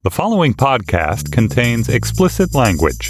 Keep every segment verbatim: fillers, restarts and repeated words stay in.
The following podcast contains explicit language.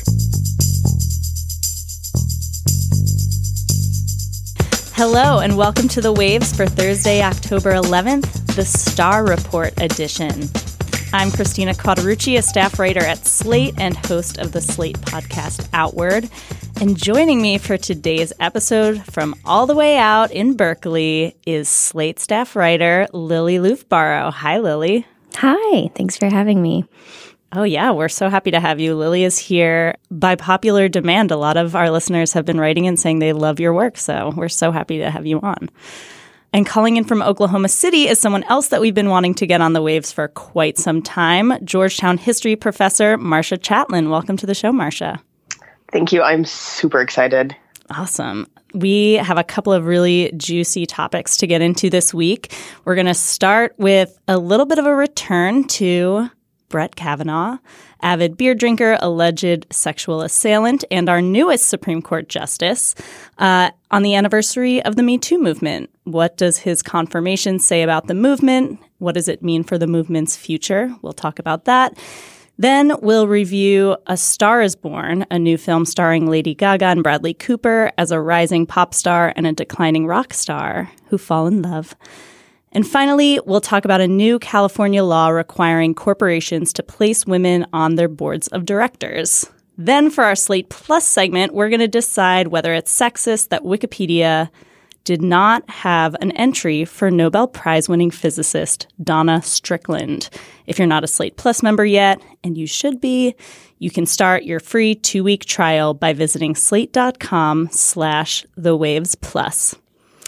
Hello, and welcome to The Waves for Thursday, October eleventh, the Star Report edition. I'm Christina Cauterucci, a staff writer at Slate and host of the Slate podcast Outward. And joining me for today's episode from all the way out in Berkeley is Slate staff writer Lily Loofbaurow. Hi, Lily. Hi, thanks for having me. Oh, yeah, we're so happy to have you. Lily is here by popular demand. A lot of our listeners have been writing and saying they love your work, so we're so happy to have you on. And calling in from Oklahoma City is someone else that we've been wanting to get on the waves for quite some time, Georgetown history professor Marcia Chatelain. Welcome to the show, Marcia. Thank you. I'm super excited. Awesome. We have a couple of really juicy topics to get into this week. We're going to start with a little bit of a return to Brett Kavanaugh, avid beer drinker, alleged sexual assailant, and our newest Supreme Court justice uh, on the anniversary of the Me Too movement. What does his confirmation say about the movement? What does it mean for the movement's future? We'll talk about that. Then we'll review A Star is Born, a new film starring Lady Gaga and Bradley Cooper as a rising pop star and a declining rock star who fall in love. And finally, we'll talk about a new California law requiring corporations to place women on their boards of directors. Then for our Slate Plus segment, we're going to decide whether it's sexist that Wikipedia did not have an entry for Nobel Prize-winning physicist Donna Strickland. If you're not a Slate Plus member yet, and you should be, you can start your free two-week trial by visiting slate.com slash the waves plus.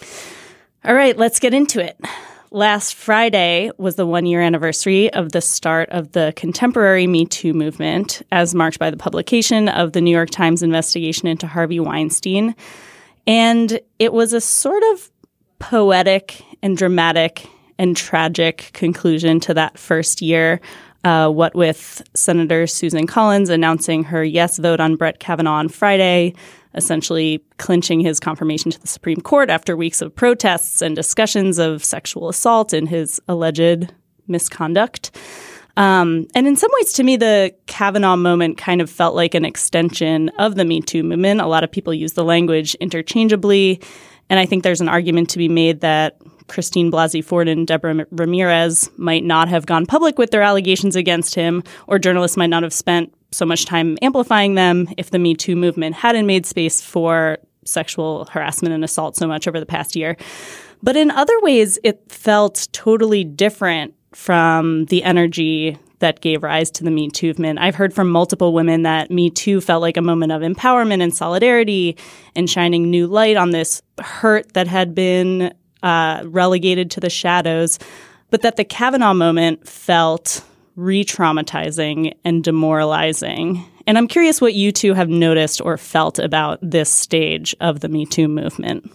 All right, let's get into it. Last Friday was the one-year anniversary of the start of the contemporary Me Too movement, as marked by the publication of the New York Times investigation into Harvey Weinstein. And it was a sort of poetic and dramatic and tragic conclusion to that first year, uh, what with Senator Susan Collins announcing her yes vote on Brett Kavanaugh on Friday, essentially clinching his confirmation to the Supreme Court after weeks of protests and discussions of sexual assault and his alleged misconduct. Um, and in some ways, to me, the Kavanaugh moment kind of felt like an extension of the Me Too movement. A lot of people use the language interchangeably. And I think there's an argument to be made that Christine Blasey Ford and Deborah Ramirez might not have gone public with their allegations against him, or journalists might not have spent so much time amplifying them if the Me Too movement hadn't made space for sexual harassment and assault so much over the past year. But in other ways, it felt totally different from the energy that gave rise to the Me Too movement. I've heard from multiple women that Me Too felt like a moment of empowerment and solidarity and shining new light on this hurt that had been uh, relegated to the shadows, but that the Kavanaugh moment felt re-traumatizing and demoralizing. And I'm curious what you two have noticed or felt about this stage of the Me Too movement.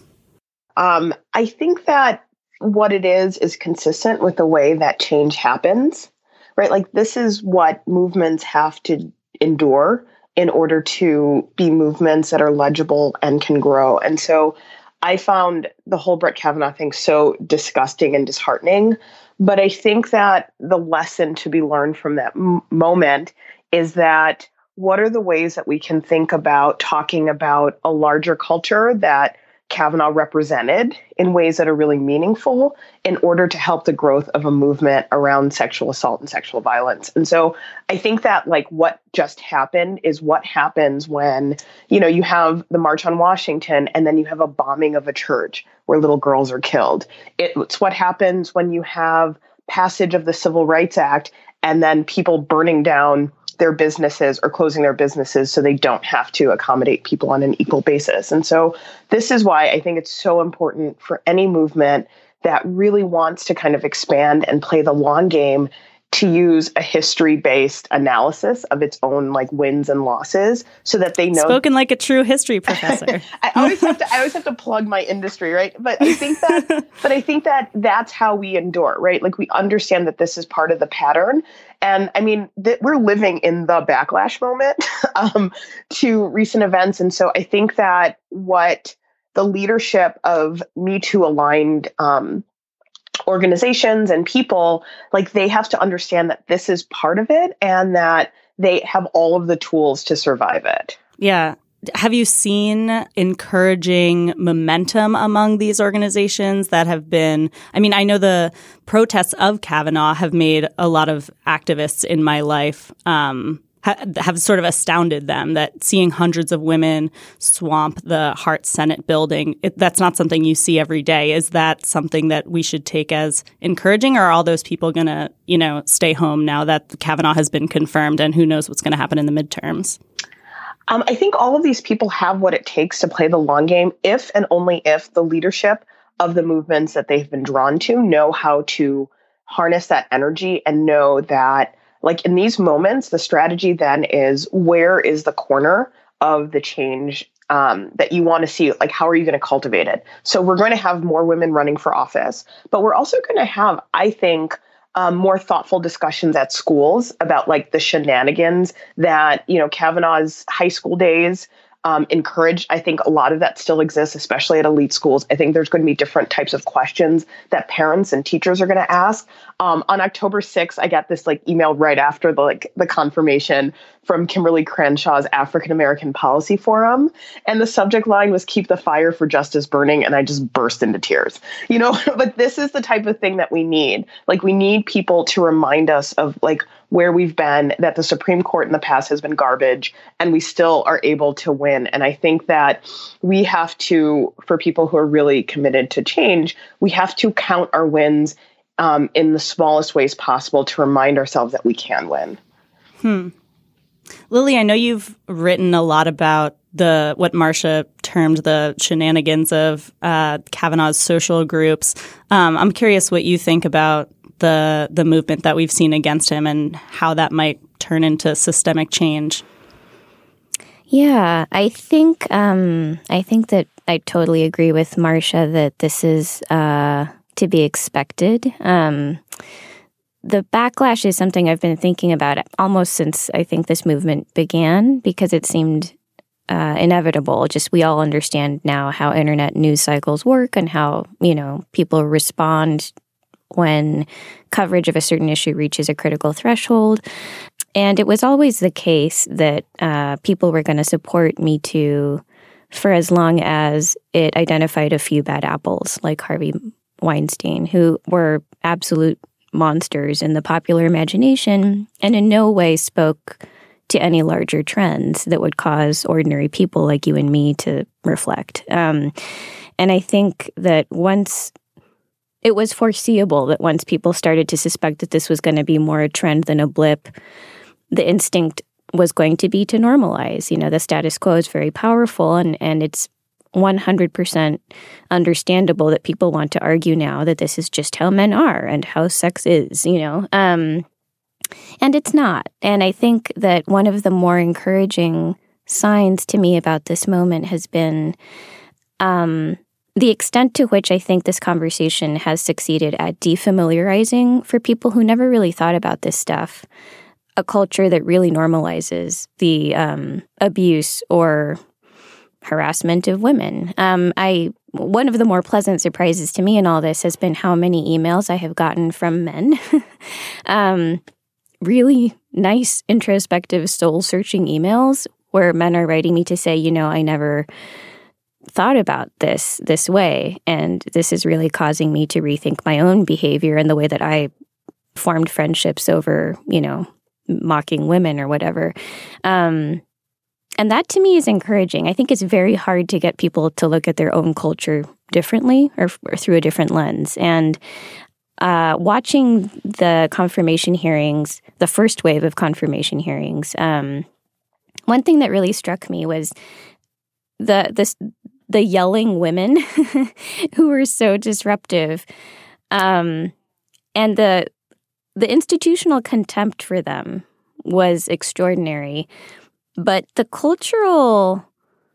Um, I think that what it is is consistent with the way that change happens, right? Like this is what movements have to endure in order to be movements that are legible and can grow. And so I found the whole Brett Kavanaugh thing so disgusting and disheartening. But I think that the lesson to be learned from that m- moment is that what are the ways that we can think about talking about a larger culture that Kavanaugh represented in ways that are really meaningful in order to help the growth of a movement around sexual assault and sexual violence. And so I think that like what just happened is what happens when, you know, you have the March on Washington and then you have a bombing of a church where little girls are killed. It's what happens when you have passage of the Civil Rights Act and then people burning down their businesses or closing their businesses so they don't have to accommodate people on an equal basis. And so this is why I think it's so important for any movement that really wants to kind of expand and play the long game to use a history-based analysis of its own like wins and losses so that they know. Spoken like a true history professor. I always have to I always have to plug my industry, right? But I think that but I think that that's how we endure, right? Like we understand that this is part of the pattern. And I mean, th- we're living in the backlash moment um, to recent events. And so I think that what the leadership of Me Too aligned um, organizations and people, like they have to understand that this is part of it and that they have all of the tools to survive it. Yeah. Have you seen encouraging momentum among these organizations that have been, I mean, I know the protests of Kavanaugh have made a lot of activists in my life um, ha- have sort of astounded them, that seeing hundreds of women swamp the Hart Senate building, it, that's not something you see every day. Is that something that we should take as encouraging, or are all those people going to, you know, stay home now that Kavanaugh has been confirmed and who knows what's going to happen in the midterms? Um, I think all of these people have what it takes to play the long game if and only if the leadership of the movements that they've been drawn to know how to harness that energy and know that, like, in these moments, the strategy then is, where is the corner of the change um, that you want to see? Like, how are you going to cultivate it? So we're going to have more women running for office, but we're also going to have, I think, Um, more thoughtful discussions at schools about like the shenanigans that, you know, Kavanaugh's high school days um, encouraged. I think a lot of that still exists, especially at elite schools. I think there's going to be different types of questions that parents and teachers are going to ask. Um, on October sixth, I got this like email right after the like the confirmation from Kimberly Crenshaw's African American Policy Forum. And the subject line was "Keep the Fire for Justice Burning." And I just burst into tears, you know, but this is the type of thing that we need. Like, we need people to remind us of like where we've been, that the Supreme Court in the past has been garbage and we still are able to win. And I think that we have to, for people who are really committed to change, we have to count our wins um, in the smallest ways possible to remind ourselves that we can win. Hmm. Lily, I know you've written a lot about the what Marcia termed the shenanigans of uh, Kavanaugh's social groups. Um, I'm curious what you think about the the movement that we've seen against him and how that might turn into systemic change. Yeah, I think um, I think that I totally agree with Marcia that this is uh, to be expected. Um, the backlash is something I've been thinking about almost since I think this movement began, because it seemed uh, inevitable. Just we all understand now how internet news cycles work and how, you know, people respond when coverage of a certain issue reaches a critical threshold. And it was always the case that uh, people were going to support Me Too for as long as it identified a few bad apples, like Harvey Weinstein, who were absolute monsters in the popular imagination and in no way spoke to any larger trends that would cause ordinary people like you and me to reflect. Um, and I think that once it was foreseeable that once people started to suspect that this was going to be more a trend than a blip, the instinct was going to be to normalize. You know, the status quo is very powerful, and, and it's one hundred percent understandable that people want to argue now that this is just how men are and how sex is, you know. Um, and it's not. And I think that one of the more encouraging signs to me about this moment has been um, the extent to which I think this conversation has succeeded at defamiliarizing, for people who never really thought about this stuff, a culture that really normalizes the um, abuse or harassment of women. Um, I one of the more pleasant surprises to me in all this has been how many emails I have gotten from men. um, really nice, introspective, soul-searching emails where men are writing me to say, you know, I never thought about this this way, and this is really causing me to rethink my own behavior and the way that I formed friendships over, you know, mocking women or whatever. Um, and that to me is encouraging. I think it's very hard to get people to look at their own culture differently or, or through a different lens. And uh, watching the confirmation hearings, the first wave of confirmation hearings, um, one thing that really struck me was the this the yelling women who were so disruptive, um, and the the institutional contempt for them was extraordinary. But the cultural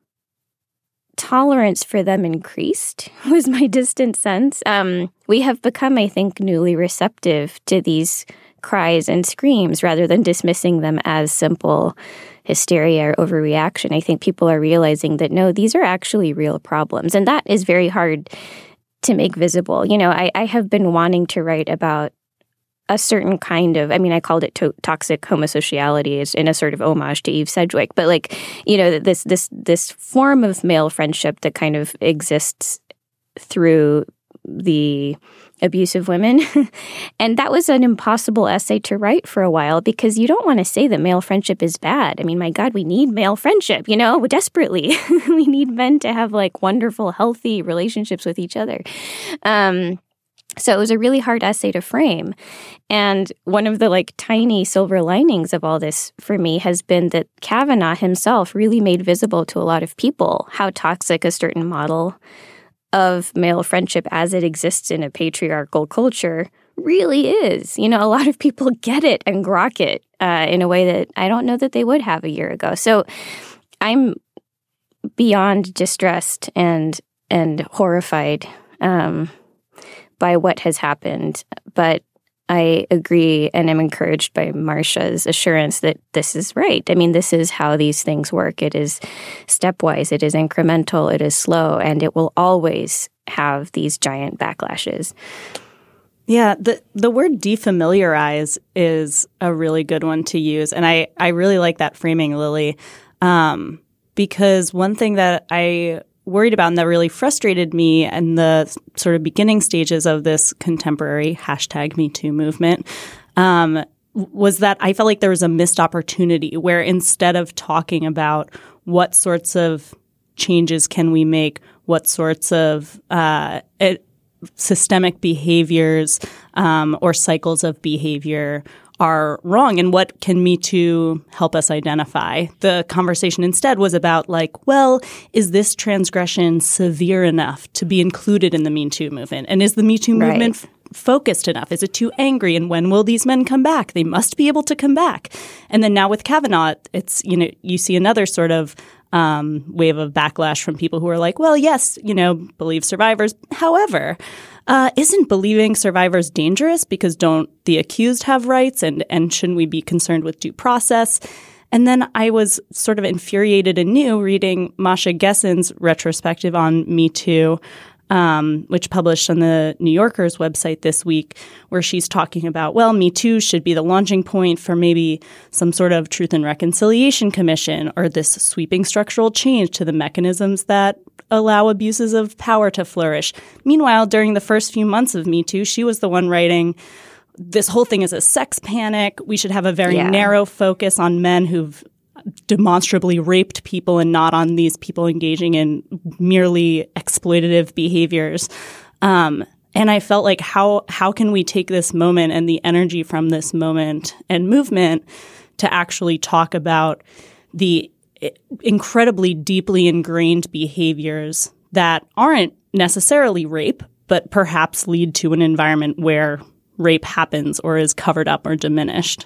tolerance for them increased, was my distant sense. Um, we have become, I think, newly receptive to these cries and screams rather than dismissing them as simple hysteria or overreaction. I think people are realizing that, no, these are actually real problems. And that is very hard to make visible. You know, I, I have been wanting to write about a certain kind of, I mean, I called it to- toxic homosociality as in a sort of homage to Eve Sedgwick, but like, you know, this this this form of male friendship that kind of exists through the abuse of women. And that was an impossible essay to write for a while because you don't want to say that male friendship is bad. I mean, my God, we need male friendship, you know, desperately. We need men to have like wonderful, healthy relationships with each other. Um, so it was a really hard essay to frame. And one of the like tiny silver linings of all this for me has been that Kavanaugh himself really made visible to a lot of people how toxic a certain model of male friendship as it exists in a patriarchal culture really is. You know, a lot of people get it and grok it uh, in a way that I don't know that they would have a year ago. So I'm beyond distressed and and horrified um, by what has happened. But I agree and am encouraged by Marcia's assurance that this is right. I mean, this is how these things work. It is stepwise, it is incremental, it is slow, and it will always have these giant backlashes. Yeah, the the word defamiliarize is a really good one to use. And I, I really like that framing, Lily, um, because one thing that I worried about and that really frustrated me in the sort of beginning stages of this contemporary hashtag Me Too movement um, was that I felt like there was a missed opportunity where instead of talking about what sorts of changes can we make, what sorts of uh, it, systemic behaviors um, or cycles of behavior are wrong and what can Me Too help us identify. The conversation instead was about like, well, is this transgression severe enough to be included in the Me Too movement? And is the Me Too movement right. f- focused enough? Is it too angry? And when will these men come back? They must be able to come back. And then now with Kavanaugh, it's, you know, you see another sort of um, wave of backlash from people who are like, well, yes, you know, believe survivors. However, Uh, isn't believing survivors dangerous because don't the accused have rights and, and shouldn't we be concerned with due process? And then I was sort of infuriated anew reading Masha Gessen's retrospective on Me Too, um, which published on the New Yorker's website this week, where she's talking about, well, Me Too should be the launching point for maybe some sort of Truth and Reconciliation Commission or this sweeping structural change to the mechanisms that allow abuses of power to flourish. Meanwhile, during the first few months of Me Too, she was the one writing, this whole thing is a sex panic. We should have a very yeah. narrow focus on men who've demonstrably raped people and not on these people engaging in merely exploitative behaviors. Um, and I felt like how how can we take this moment and the energy from this moment and movement to actually talk about the incredibly deeply ingrained behaviors that aren't necessarily rape, but perhaps lead to an environment where rape happens or is covered up or diminished.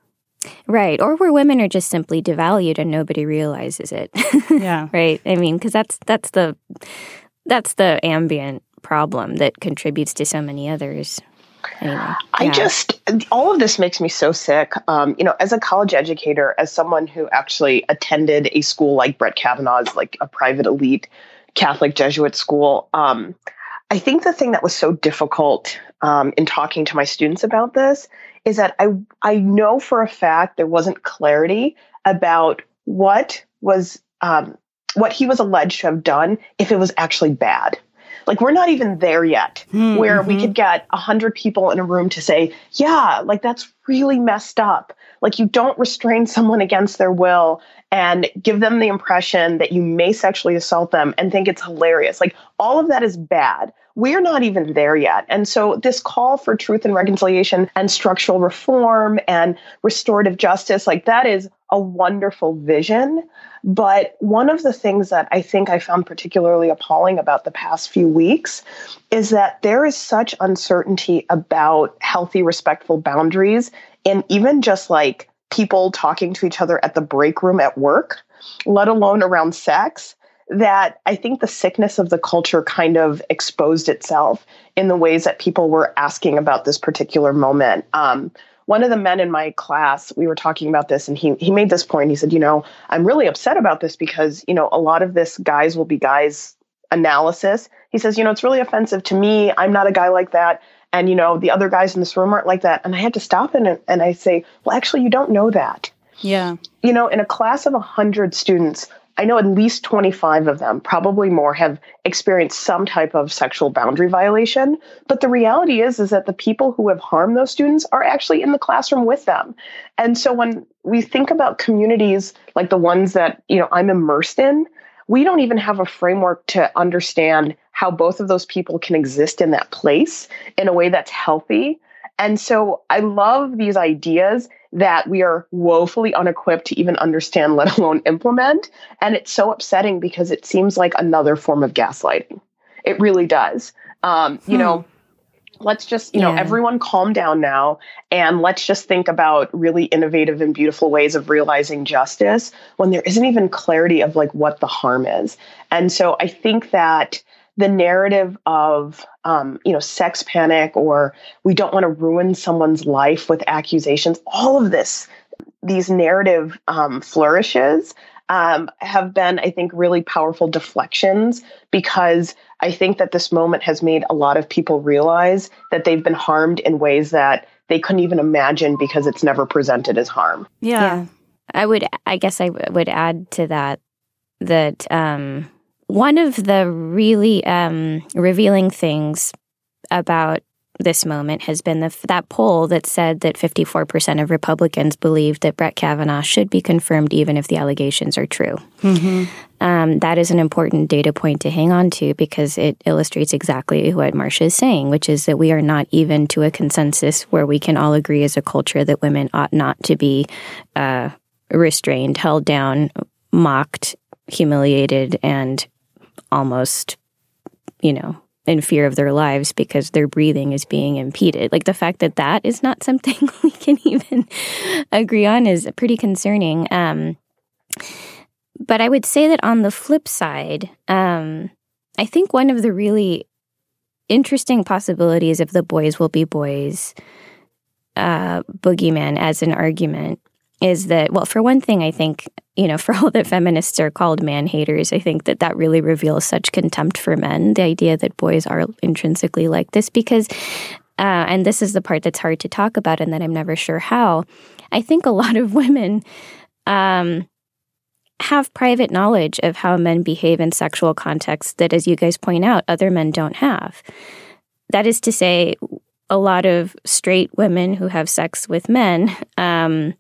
Right. Or where women are just simply devalued and nobody realizes it. Yeah. Right. I mean, because that's that's the that's the ambient problem that contributes to so many others. Anyway, I yeah. just, all of this makes me so sick. Um, you know, as a college educator, as someone who actually attended a school like Brett Kavanaugh's, like a private elite Catholic Jesuit school, um, I think the thing that was so difficult um, in talking to my students about this is that I I know for a fact there wasn't clarity about what was um, what he was alleged to have done if it was actually bad. Like, we're not even there yet, mm-hmm. where we could get a hundred people in a room to say, yeah, like, that's really messed up. Like, you don't restrain someone against their will and give them the impression that you may sexually assault them and think it's hilarious. Like, all of that is bad. We're not even there yet. And so this call for truth and reconciliation and structural reform and restorative justice, like, that is a wonderful vision. But one of the things that I think I found particularly appalling about the past few weeks is that there is such uncertainty about healthy, respectful boundaries, and even just like people talking to each other at the break room at work, let alone around sex, that I think the sickness of the culture kind of exposed itself in the ways that people were asking about this particular moment. Um, One of the men in my class, we were talking about this, and he he made this point. He said, you know, I'm really upset about this because, you know, a lot of this guys will be guys analysis. He says, you know, it's really offensive to me. I'm not a guy like that. And, you know, the other guys in this room aren't like that. And I had to stop and, and I say, well, actually, you don't know that. Yeah. You know, in a class of one hundred students, I know at least twenty-five of them, probably more, have experienced some type of sexual boundary violation. But the reality is, is that the people who have harmed those students are actually in the classroom with them. And so when we think about communities like the ones that, you know, I'm immersed in, we don't even have a framework to understand how both of those people can exist in that place in a way that's healthy. And so I love these ideas that we are woefully unequipped to even understand, let alone implement. And it's so upsetting because it seems like another form of gaslighting. It really does. Um, you hmm. know, let's just, you yeah. know, everyone calm down now. And let's just think about really innovative and beautiful ways of realizing justice when there isn't even clarity of like what the harm is. And so I think that the narrative of, um, you know, sex panic, or we don't want to ruin someone's life with accusations, all of this, these narrative um, flourishes um, have been, I think, really powerful deflections, because I think that this moment has made a lot of people realize that they've been harmed in ways that they couldn't even imagine because it's never presented as harm. Yeah. yeah. I would, I guess I w- would add to that, that, um, one of the really um, revealing things about this moment has been the, that poll that said that fifty-four percent of Republicans believe that Brett Kavanaugh should be confirmed even if the allegations are true. Mm-hmm. Um, that is an important data point to hang on to, because it illustrates exactly what Marcia is saying, which is that we are not even to a consensus where we can all agree as a culture that women ought not to be uh, restrained, held down, mocked, humiliated, and almost, you know, in fear of their lives because their breathing is being impeded. Like, the fact that that is not something we can even agree on is pretty concerning. Um, but I would say that on the flip side, um, I think one of the really interesting possibilities of the boys will be boys uh, boogeyman as an argument is that, well, for one thing, I think, you know, for all that feminists are called man haters, I think that that really reveals such contempt for men, the idea that boys are intrinsically like this, because, uh, and this is the part that's hard to talk about and that I'm never sure how, I think a lot of women um, have private knowledge of how men behave in sexual contexts that, as you guys point out, other men don't have. That is to say, a lot of straight women who have sex with men um,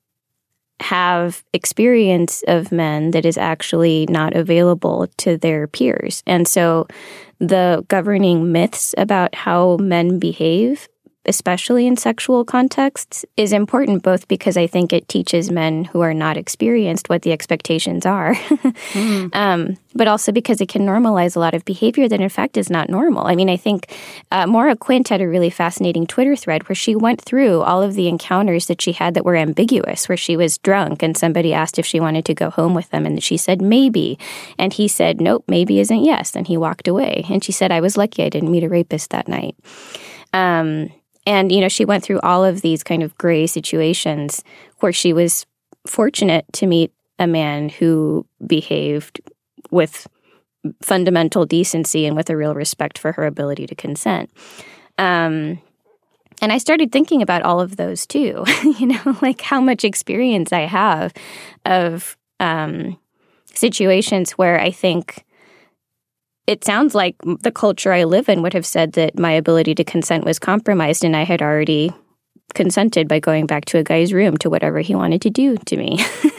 have experience of men that is actually not available to their peers. And so the governing myths about how men behave, especially in sexual contexts, is important, both because I think it teaches men who are not experienced what the expectations are, mm. um, but also because it can normalize a lot of behavior that in fact is not normal. I mean, I think uh, Maura Quint had a really fascinating Twitter thread where she went through all of the encounters that she had that were ambiguous, where she was drunk and somebody asked if she wanted to go home with them, and she said maybe, and he said nope, maybe isn't yes, and he walked away. And she said, I was lucky I didn't meet a rapist that night. Um, And, you know, she went through all of these kind of gray situations where she was fortunate to meet a man who behaved with fundamental decency and with a real respect for her ability to consent. Um, and I started thinking about all of those too, you know, like how much experience I have of um, situations where I think it sounds like the culture I live in would have said that my ability to consent was compromised, and I had already consented by going back to a guy's room to whatever he wanted to do to me.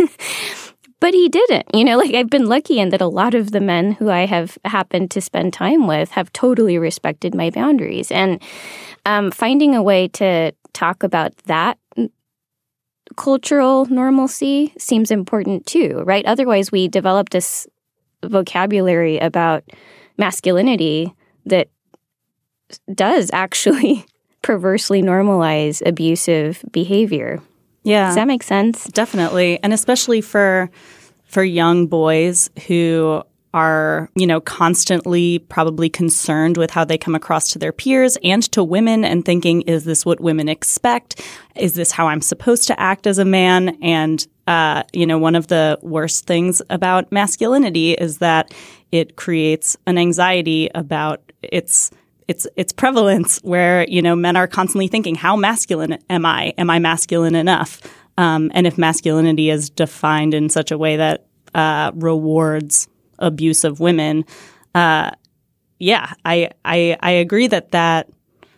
But he didn't. You know, like, I've been lucky in that a lot of the men who I have happened to spend time with have totally respected my boundaries. And um, finding a way to talk about that cultural normalcy seems important too, right? Otherwise, we develop this vocabulary about masculinity that does actually perversely normalize abusive behavior. Yeah. Does that make sense? Definitely. And especially for for young boys who are, you know, constantly probably concerned with how they come across to their peers and to women, and thinking, is this what women expect? Is this how I'm supposed to act as a man? And uh, you know, one of the worst things about masculinity is that it creates an anxiety about its its its prevalence, where, you know, men are constantly thinking, how masculine am I? Am I masculine enough? Um, and if masculinity is defined in such a way that uh, rewards abuse of women, uh, yeah, I, I I agree that that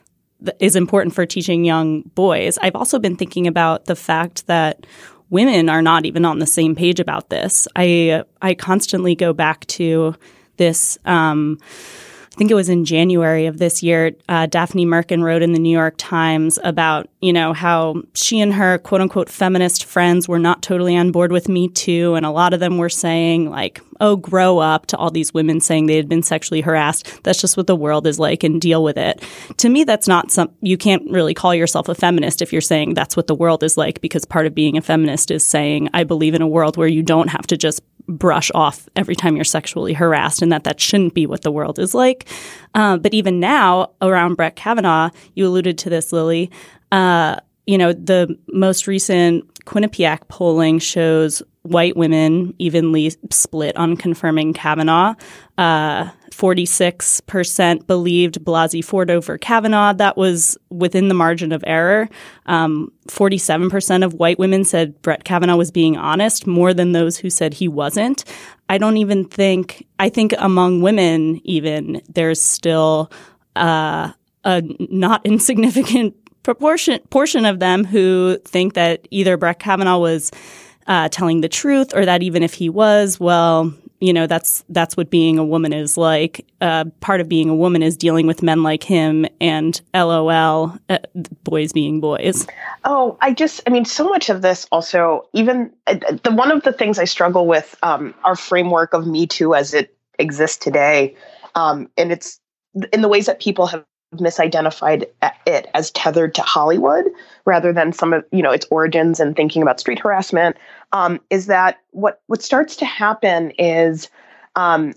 is important for teaching young boys. I've also been thinking about the fact that women are not even on the same page about this. I I constantly go back to this. Um, I think it was in January of this year, uh, Daphne Merkin wrote in the New York Times about, you know, how she and her quote unquote feminist friends were not totally on board with Me Too. And a lot of them were saying like, oh, grow up, to all these women saying they had been sexually harassed. That's just what the world is like, and deal with it. To me, that's not some, you can't really call yourself a feminist if you're saying that's what the world is like, because part of being a feminist is saying, I believe in a world where you don't have to just brush off every time you're sexually harassed, and that that shouldn't be what the world is like. Uh, but even now, around Brett Kavanaugh, you alluded to this, Lily, uh, you know, the most recent Quinnipiac polling shows white women evenly split on confirming Kavanaugh. Uh, forty-six percent believed Blasey Ford over Kavanaugh. That was within the margin of error. Um, forty-seven percent of white women said Brett Kavanaugh was being honest, more than those who said he wasn't. I don't even think, I think among women even, there's still uh, a not insignificant proportion portion of them who think that either Brett Kavanaugh was uh, telling the truth, or that even if he was, well, you know, that's that's what being a woman is like. Uh, part of being a woman is dealing with men like him, and LOL, uh, boys being boys. Oh, I just, I mean, so much of this also, even uh, the one of the things I struggle with, um, our framework of Me Too as it exists today, um, and it's in the ways that people have misidentified it as tethered to Hollywood rather than some of, you know, its origins and thinking about street harassment, um, is that what, what starts to happen is um,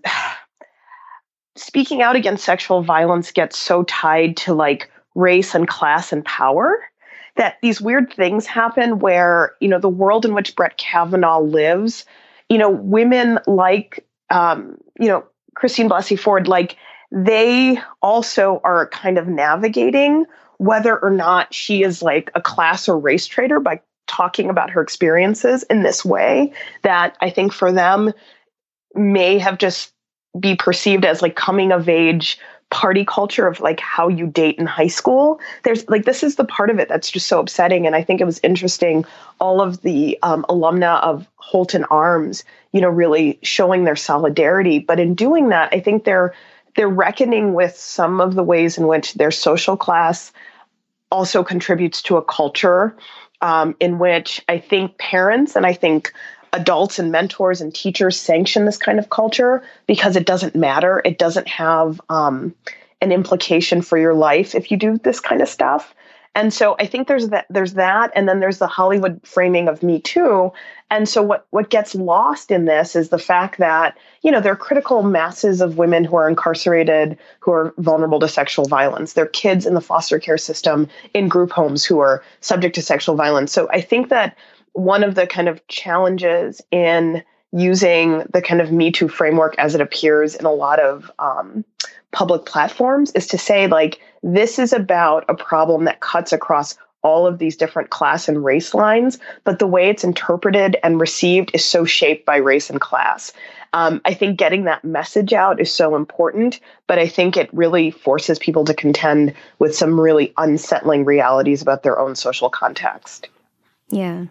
speaking out against sexual violence gets so tied to like race and class and power that these weird things happen where, you know, the world in which Brett Kavanaugh lives, you know, women like, um, you know, Christine Blasey Ford, like, they also are kind of navigating whether or not she is like a class or race traitor by talking about her experiences in this way that I think for them may have just be perceived as like coming of age party culture of like how you date in high school. There's like, this is the part of it that's just so upsetting. And I think it was interesting, all of the um, alumna of Holton Arms, you know, really showing their solidarity. But in doing that, I think they're They're reckoning with some of the ways in which their social class also contributes to a culture um, in which I think parents and I think adults and mentors and teachers sanction this kind of culture because it doesn't matter. It doesn't have um, an implication for your life if you do this kind of stuff. And so I think there's that, there's that, and then there's the Hollywood framing of Me Too. And so what, what gets lost in this is the fact that, you know, there are critical masses of women who are incarcerated, who are vulnerable to sexual violence. There are kids in the foster care system in group homes who are subject to sexual violence. So I think that one of the kind of challenges in using the kind of Me Too framework as it appears in a lot of um, public platforms is to say, like, this is about a problem that cuts across all of these different class and race lines, but the way it's interpreted and received is so shaped by race and class. Um, I think getting that message out is so important, but I think it really forces people to contend with some really unsettling realities about their own social context. Yeah.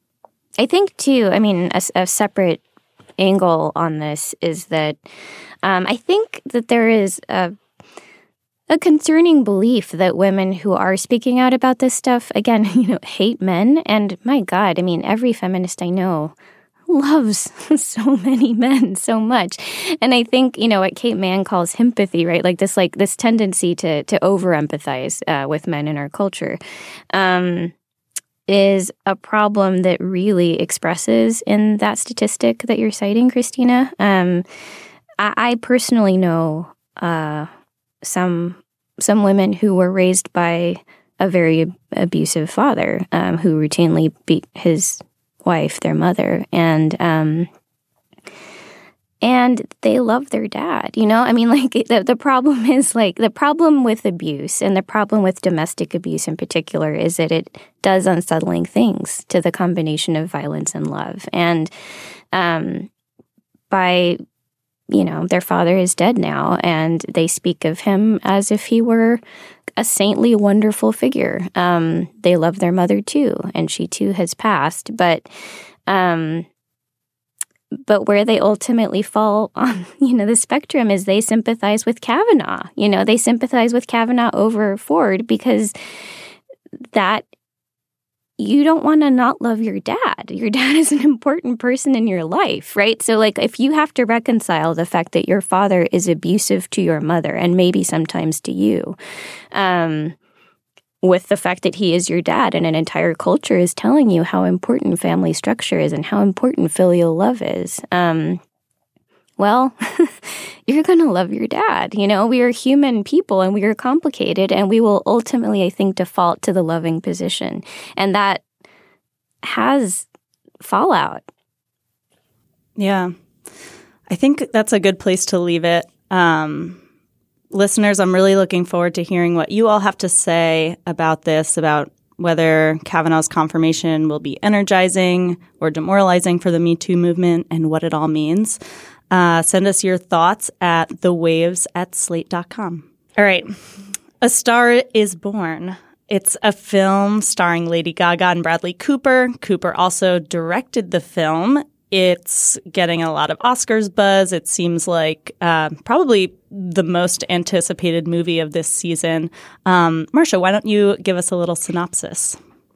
I think, too, I mean, a, a separate angle on this is that um, I think that there is a a concerning belief that women who are speaking out about this stuff, again, you know, hate men. And my God, I mean, every feminist I know loves so many men so much. And I think, you know, what Kate Manne calls himpathy, right? Like this, like this tendency to to over-empathize uh, with men in our culture um, is a problem that really expresses in that statistic that you're citing, Christina. Um, I, I personally know uh, some some women who were raised by a very abusive father um, who routinely beat his wife, their mother. And, um, and they love their dad, you know? I mean, like, the, the problem is, like, the problem with abuse and the problem with domestic abuse in particular is that it does unsettling things to the combination of violence and love. And um, by, you know, their father is dead now, and they speak of him as if he were a saintly, wonderful figure. Um, they love their mother, too, and she, too, has passed. But... Um, But where they ultimately fall on, you know, the spectrum is they sympathize with Kavanaugh. You know, they sympathize with Kavanaugh over Ford because that you don't want to not love your dad. Your dad is an important person in your life, right? So, like, if you have to reconcile the fact that your father is abusive to your mother and maybe sometimes to you, um, with the fact that he is your dad and an entire culture is telling you how important family structure is and how important filial love is, um, well, you're going to love your dad. You know, we are human people and we are complicated, and we will ultimately, I think, default to the loving position. And that has fallout. Yeah. I think that's a good place to leave it. Um Listeners, I'm really looking forward to hearing what you all have to say about this, about whether Kavanaugh's confirmation will be energizing or demoralizing for the Me Too movement and what it all means. Uh, send us your thoughts at thewaves at slate dot com. All right. A Star is Born. It's a film starring Lady Gaga and Bradley Cooper. Cooper also directed the film. It's getting a lot of Oscars buzz. It seems like uh, probably the most anticipated movie of this season. Um, Marcia, why don't you give us a little synopsis?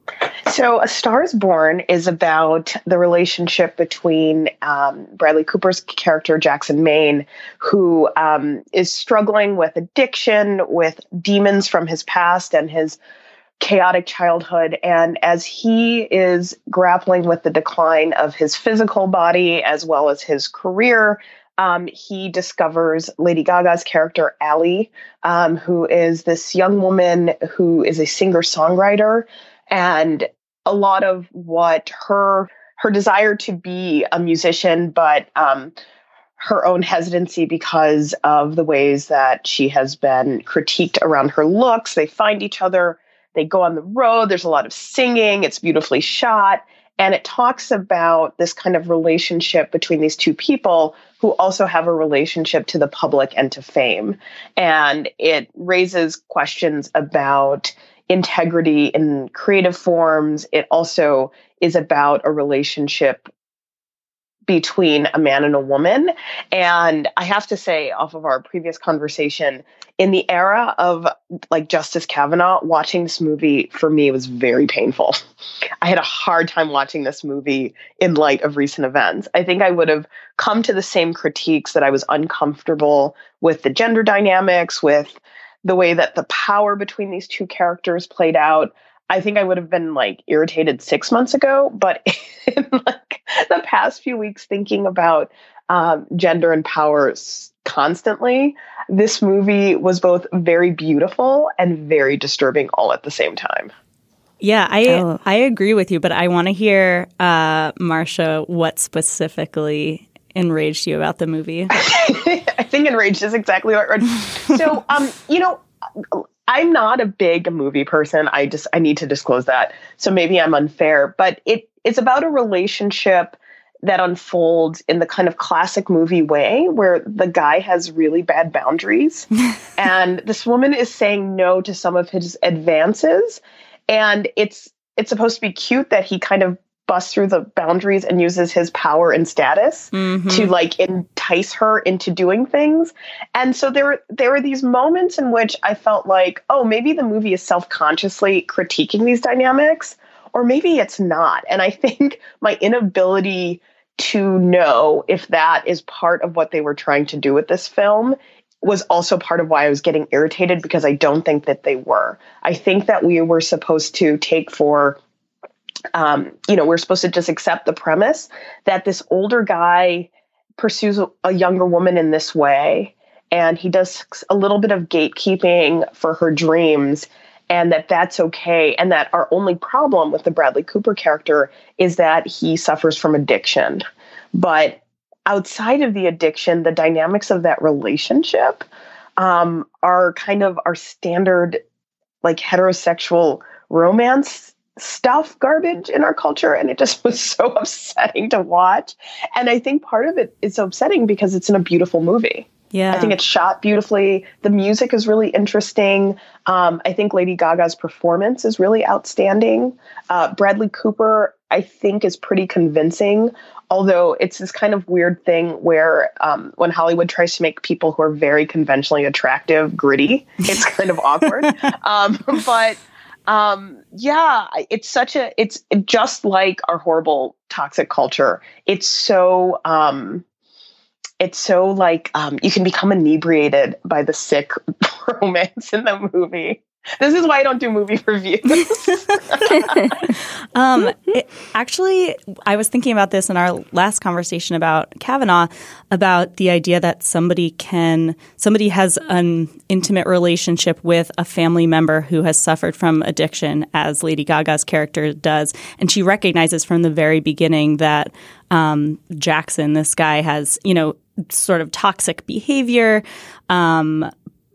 So A Star is Born is about the relationship between um, Bradley Cooper's character, Jackson Maine, who um, is struggling with addiction, with demons from his past and his chaotic childhood. And as he is grappling with the decline of his physical body as well as his career, um, he discovers Lady Gaga's character, Ally, um, who is this young woman who is a singer-songwriter. And a lot of what her her desire to be a musician, but um, her own hesitancy because of the ways that she has been critiqued around her looks. They find each other. They go on the road. There's a lot of singing. It's beautifully shot. And it talks about this kind of relationship between these two people who also have a relationship to the public and to fame. And it raises questions about integrity in creative forms. It also is about a relationship between a man and a woman. And I have to say, off of our previous conversation, in the era of like Justice Kavanaugh, watching this movie for me was very painful. I had a hard time watching this movie in light of recent events. I think I would have come to the same critiques that I was uncomfortable with the gender dynamics, with the way that the power between these two characters played out. I think I would have been like irritated six months ago, but in like the past few weeks thinking about um, gender and power constantly, this movie was both very beautiful and very disturbing all at the same time. Yeah, I oh. I agree with you, but I want to hear, uh, Marcia, what specifically enraged you about the movie. I think enraged is exactly what I read. So, um, you know, I'm not a big movie person. I just, I need to disclose that. So maybe I'm unfair, but it it's about a relationship that unfolds in the kind of classic movie way where the guy has really bad boundaries and this woman is saying no to some of his advances. And it's, it's supposed to be cute that he kind of busts through the boundaries and uses his power and status mm-hmm. to like entice her into doing things. And so there, there were these moments in which I felt like, oh, maybe the movie is self-consciously critiquing these dynamics, or maybe it's not. And I think my inability to know if that is part of what they were trying to do with this film was also part of why I was getting irritated, because I don't think that they were. I think that we were supposed to take for Um, you know, we're supposed to just accept the premise that this older guy pursues a, a younger woman in this way, and he does a little bit of gatekeeping for her dreams. and that that's okay. And that our only problem with the Bradley Cooper character is that he suffers from addiction. But outside of the addiction, the dynamics of that relationship um, are kind of our standard, like, heterosexual romance stuff garbage in our culture. And it just was so upsetting to watch. And I think part of it is so upsetting because it's in a beautiful movie. Yeah. I think it's shot beautifully. The music is really interesting. Um, I think Lady Gaga's performance is really outstanding. Uh, Bradley Cooper, I think, is pretty convincing. Although it's this kind of weird thing where um, when Hollywood tries to make people who are very conventionally attractive gritty, it's kind of awkward. Um, but um, yeah, it's such a, it's just like our horrible toxic culture. It's so, um, it's so like um, you can become inebriated by the sick romance in the movie. This is why I don't do movie reviews. um, it, actually, I was thinking about this in our last conversation about Kavanaugh, about the idea that somebody can, somebody has an intimate relationship with a family member who has suffered from addiction, as Lady Gaga's character does. And she recognizes from the very beginning that um, Jackson, this guy, has, you know, sort of toxic behavior, um,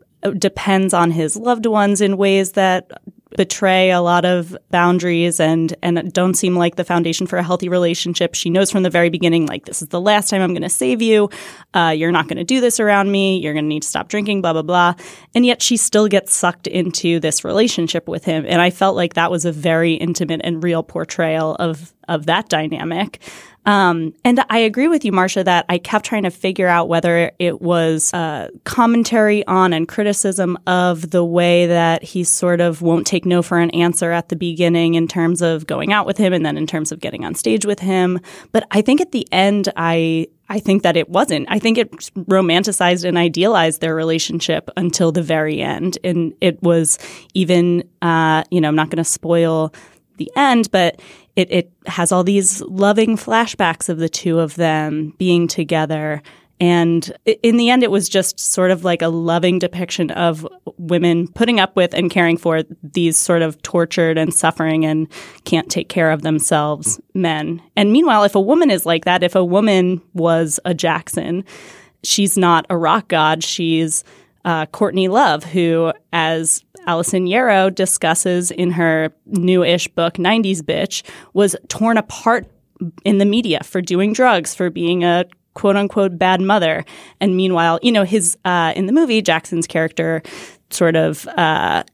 depends on his loved ones in ways that betray a lot of boundaries and and don't seem like the foundation for a healthy relationship. She knows from the very beginning, like, this is the last time I'm going to save you. Uh, you're not going to do this around me. You're going to need to stop drinking, blah, blah, blah. And yet she still gets sucked into this relationship with him. And I felt like that was a very intimate and real portrayal of of that dynamic. Um, and I agree with you, Marcia, that I kept trying to figure out whether it was uh, commentary on and criticism of the way that he sort of won't take no for an answer at the beginning in terms of going out with him and then in terms of getting on stage with him. But I think at the end, I I think that it wasn't. I think it romanticized and idealized their relationship until the very end. And it was even, uh, you know, I'm not going to spoil the end, but it, it has all these loving flashbacks of the two of them being together. And in the end, it was just sort of like a loving depiction of women putting up with and caring for these sort of tortured and suffering and can't take care of themselves men. And meanwhile, if a woman is like that, if a woman was a Jackson, she's not a rock god. She's uh, Courtney Love, who, as Alison Yarrow discusses in her new-ish book, nineties Bitch, was torn apart in the media for doing drugs, for being a quote-unquote bad mother. And meanwhile, you know, his uh, in the movie, Jackson's character sort of uh,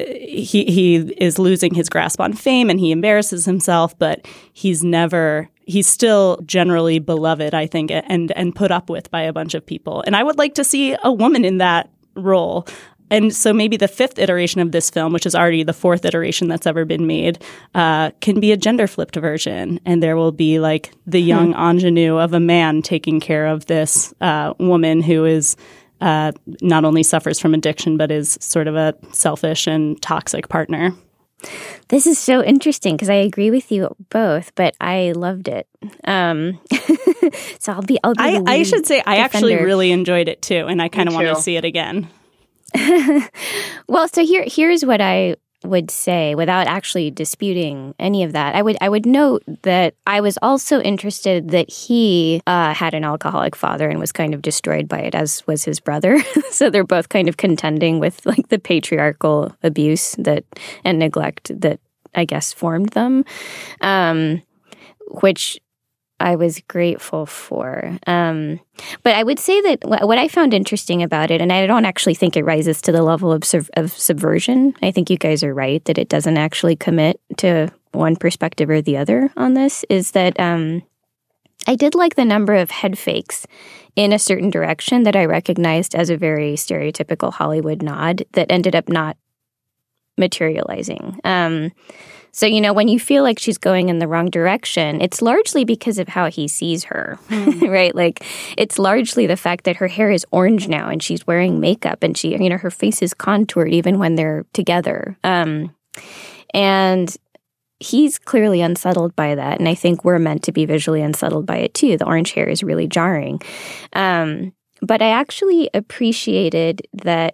he he is losing his grasp on fame and he embarrasses himself, but he's never he's still generally beloved, I think, and and put up with by a bunch of people. And I would like to see a woman in that role. And so maybe the fifth iteration of this film, which is already the fourth iteration that's ever been made, uh, can be a gender-flipped version. And there will be like the young hmm. ingenue of a man taking care of this uh, woman who is uh, not only suffers from addiction, but is sort of a selfish and toxic partner. This is so interesting because I agree with you both, but I loved it. Um, so I'll be. I'll be I, I should say I defender. actually really enjoyed it too, and I kind of want to see it again. Well, so here here's what I would say without actually disputing any of that. I would I would note that I was also interested that he uh, had an alcoholic father and was kind of destroyed by it, as was his brother. So they're both kind of contending with like the patriarchal abuse that and neglect that I guess formed them, um, which I was grateful for. Um, but I would say that what I found interesting about it, and I don't actually think it rises to the level of, sub- of subversion. I think you guys are right that it doesn't actually commit to one perspective or the other on this, is that um, I did like the number of head fakes in a certain direction that I recognized as a very stereotypical Hollywood nod that ended up not materializing. Um So, you know, when you feel like she's going in the wrong direction, it's largely because of how he sees her, mm. right? Like, it's largely the fact that her hair is orange now and she's wearing makeup and she, you know, her face is contoured even when they're together. Um, and he's clearly unsettled by that. And I think we're meant to be visually unsettled by it, too. The orange hair is really jarring. Um, but I actually appreciated that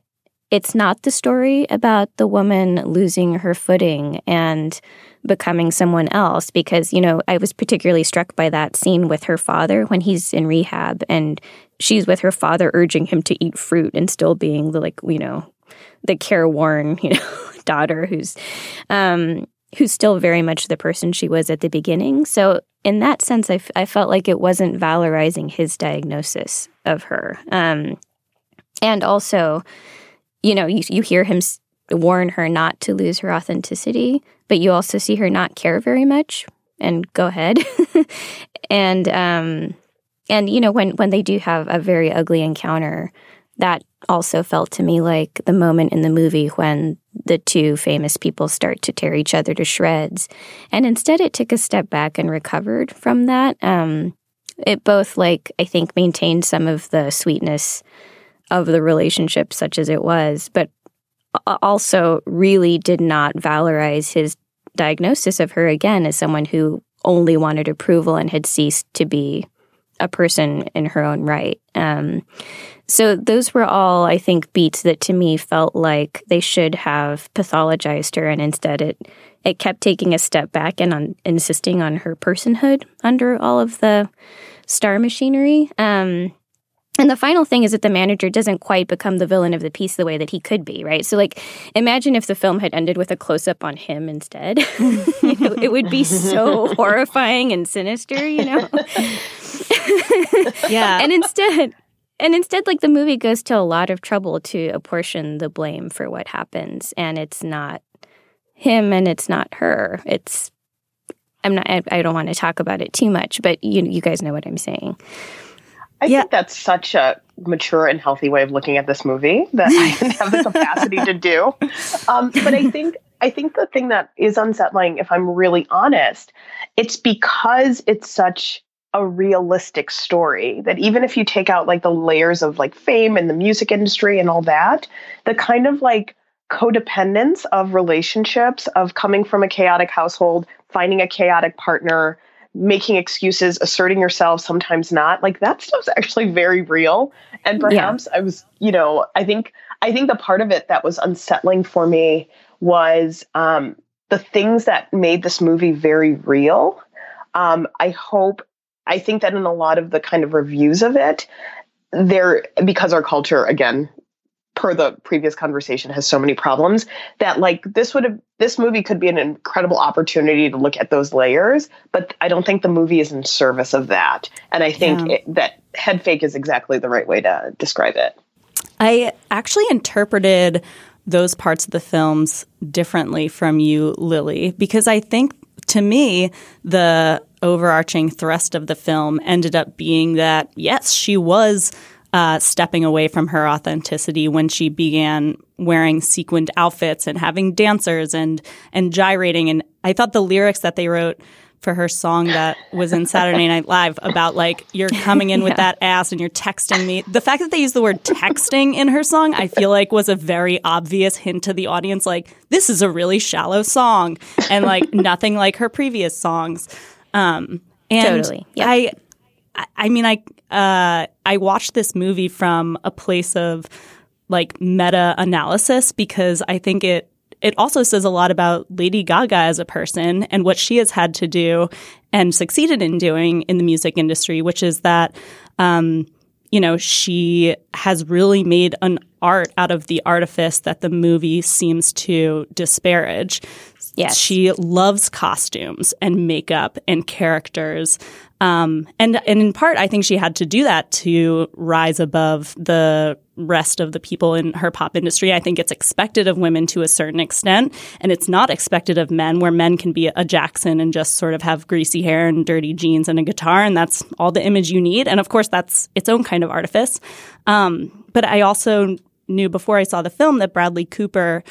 it's not the story about the woman losing her footing and becoming someone else, because, you know, I was particularly struck by that scene with her father when he's in rehab and she's with her father urging him to eat fruit and still being the, like, you know, the careworn, you know, daughter who's um, who's still very much the person she was at the beginning. So in that sense, I, f- I felt like it wasn't valorizing his diagnosis of her. Um, and also, you know, you, you hear him s- warn her not to lose her authenticity, but you also see her not care very much and go ahead. and, um, and you know, when, when they do have a very ugly encounter, that also felt to me like the moment in the movie when the two famous people start to tear each other to shreds. And instead it took a step back and recovered from that. Um, it both, like, I think maintained some of the sweetness of the relationship such as it was, but also really did not valorize his diagnosis of her again as someone who only wanted approval and had ceased to be a person in her own right. Um, so those were all, I think, beats that to me felt like they should have pathologized her, and instead it it kept taking a step back and on insisting on her personhood under all of the star machinery. Um, and the final thing is that the manager doesn't quite become the villain of the piece the way that he could be, right? So, like, imagine if the film had ended with a close-up on him instead. You know, it would be so horrifying and sinister, you know? Yeah. And instead... And instead, like, the movie goes to a lot of trouble to apportion the blame for what happens. And it's not him and it's not her. It's, I'm not, I, I don't want to talk about it too much, but you you guys know what I'm saying. I yeah. think that's such a mature and healthy way of looking at this movie that I didn't have the capacity to do. Um, but I think, I think the thing that is unsettling, if I'm really honest, it's because it's such a realistic story that even if you take out like the layers of like fame and the music industry and all that, the kind of like codependence of relationships, of coming from a chaotic household, finding a chaotic partner, making excuses, asserting yourself, sometimes not, like that stuff's actually very real. And perhaps yeah. I was, you know, I think, I think the part of it that was unsettling for me was um, the things that made this movie very real. Um, I hope I think that in a lot of the kind of reviews of it, there, because our culture, again, per the previous conversation, has so many problems, that like this would have, this movie could be an incredible opportunity to look at those layers, but I don't think the movie is in service of that. And I think yeah. it, that head fake is exactly the right way to describe it. I actually interpreted those parts of the films differently from you, Lily, because I think to me, the overarching thrust of the film ended up being that, yes, she was uh, stepping away from her authenticity when she began wearing sequined outfits and having dancers and and gyrating. And I thought the lyrics that they wrote for her song that was in Saturday Night Live about, like, you're coming in with yeah. that ass and you're texting me. The fact that they used the word texting in her song, I feel like was a very obvious hint to the audience, like, this is a really shallow song and, like, nothing like her previous songs. Um, and totally. Yep. I, I mean, I, uh, I watched this movie from a place of, like, meta-analysis because I think it, It also says a lot about Lady Gaga as a person and what she has had to do and succeeded in doing in the music industry, which is that, um, you know, she has really made an art out of the artifice that the movie seems to disparage. Yes. She loves costumes and makeup and characters. Um, and, and in part, I think she had to do that to rise above the rest of the people in her pop industry. I think it's expected of women to a certain extent, and it's not expected of men, where men can be a Jackson and just sort of have greasy hair and dirty jeans and a guitar, and that's all the image you need. And of course, that's its own kind of artifice. Um, but I also knew before I saw the film that Bradley Cooper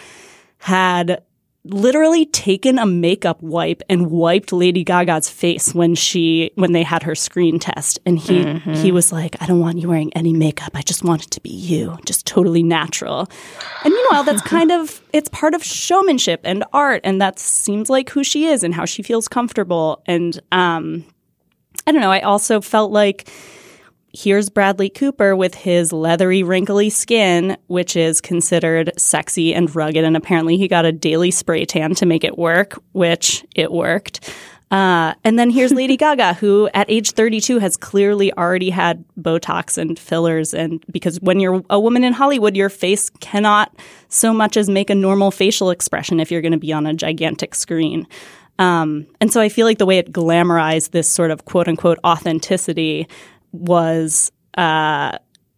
had literally taken a makeup wipe and wiped Lady Gaga's face when she when they had her screen test, and he mm-hmm. he was like, I don't want you wearing any makeup, I just want it to be you, just totally natural. And meanwhile, that's kind of, it's part of showmanship and art, and that seems like who she is and how she feels comfortable. And um I don't know, I also felt like here's Bradley Cooper with his leathery, wrinkly skin, which is considered sexy and rugged. And apparently he got a daily spray tan to make it work, which it worked. Uh, and then here's Lady Gaga, who at age thirty-two has clearly already had Botox and fillers. And because when you're a woman in Hollywood, your face cannot so much as make a normal facial expression if you're going to be on a gigantic screen. Um, and so I feel like the way it glamorized this sort of quote unquote authenticity was, uh,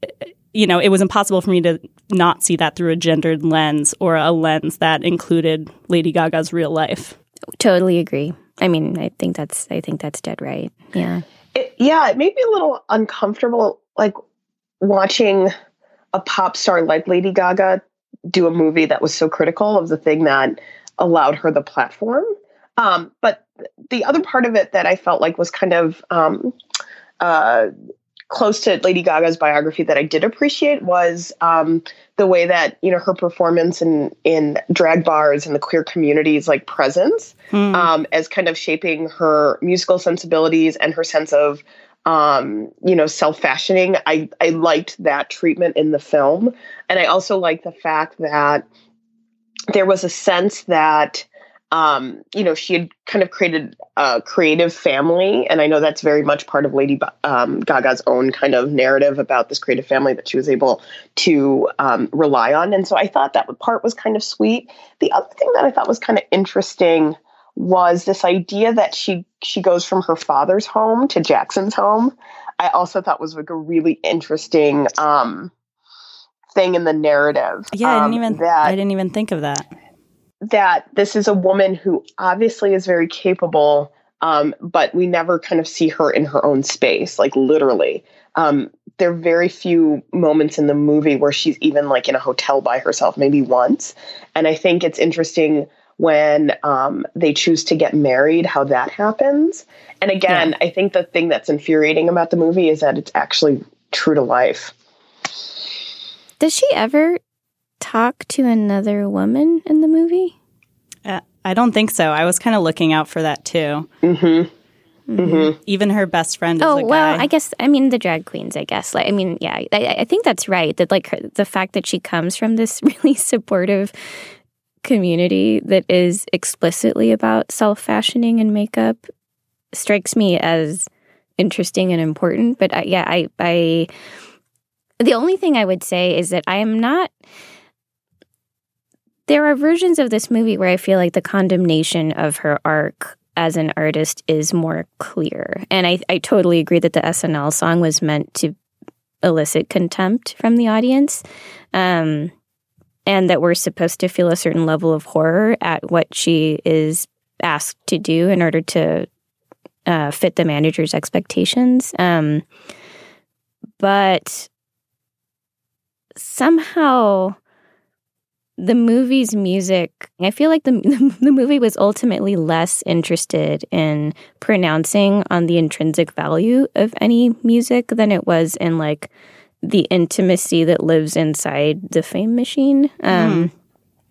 you know, it was impossible for me to not see that through a gendered lens or a lens that included Lady Gaga's real life. Totally agree. I mean, I think that's I think that's dead right. Yeah. It, yeah, it made me a little uncomfortable, like watching a pop star like Lady Gaga do a movie that was so critical of the thing that allowed her the platform. Um, but the other part of it that I felt like was kind of um, uh, close to Lady Gaga's biography that I did appreciate was um, the way that, you know, her performance in, in drag bars and the queer community's like presence mm. um, as kind of shaping her musical sensibilities and her sense of, um, you know, self-fashioning. I, I liked that treatment in the film. And I also liked the fact that there was a sense that Um, you know, she had kind of created a creative family. And I know that's very much part of Lady um, Gaga's own kind of narrative about this creative family that she was able to um, rely on. And so I thought that part was kind of sweet. The other thing that I thought was kind of interesting was this idea that she she goes from her father's home to Jackson's home. I also thought was like a really interesting um, thing in the narrative. Yeah, I didn't um, even that, I didn't even think of that. that this is a woman who obviously is very capable, um, but we never kind of see her in her own space, like literally. Um, there are very few moments in the movie where she's even like in a hotel by herself, maybe once. And I think it's interesting when um, they choose to get married, how that happens. And again, yeah. I think the thing that's infuriating about the movie is that it's actually true to life. Does she ever talk to another woman in the movie? Uh, I don't think so. I was kind of looking out for that too. Mm-hmm. Mm-hmm. Even her best friend is oh, a guy. well, I guess, I mean, the drag queens, I guess. Like, I mean, yeah, I, I think that's right. That, like, her, the fact that she comes from this really supportive community that is explicitly about self-fashioning and makeup strikes me as interesting and important. But, I, yeah, I, I, the only thing I would say is that I am not... There are versions of this movie where I feel like the condemnation of her arc as an artist is more clear. And I, I totally agree that the S N L song was meant to elicit contempt from the audience, um, and that we're supposed to feel a certain level of horror at what she is asked to do in order to uh, fit the manager's expectations. Um, but somehow... the movie's music, I feel like the the movie was ultimately less interested in pronouncing on the intrinsic value of any music than it was in, like, the intimacy that lives inside the fame machine. Um, mm.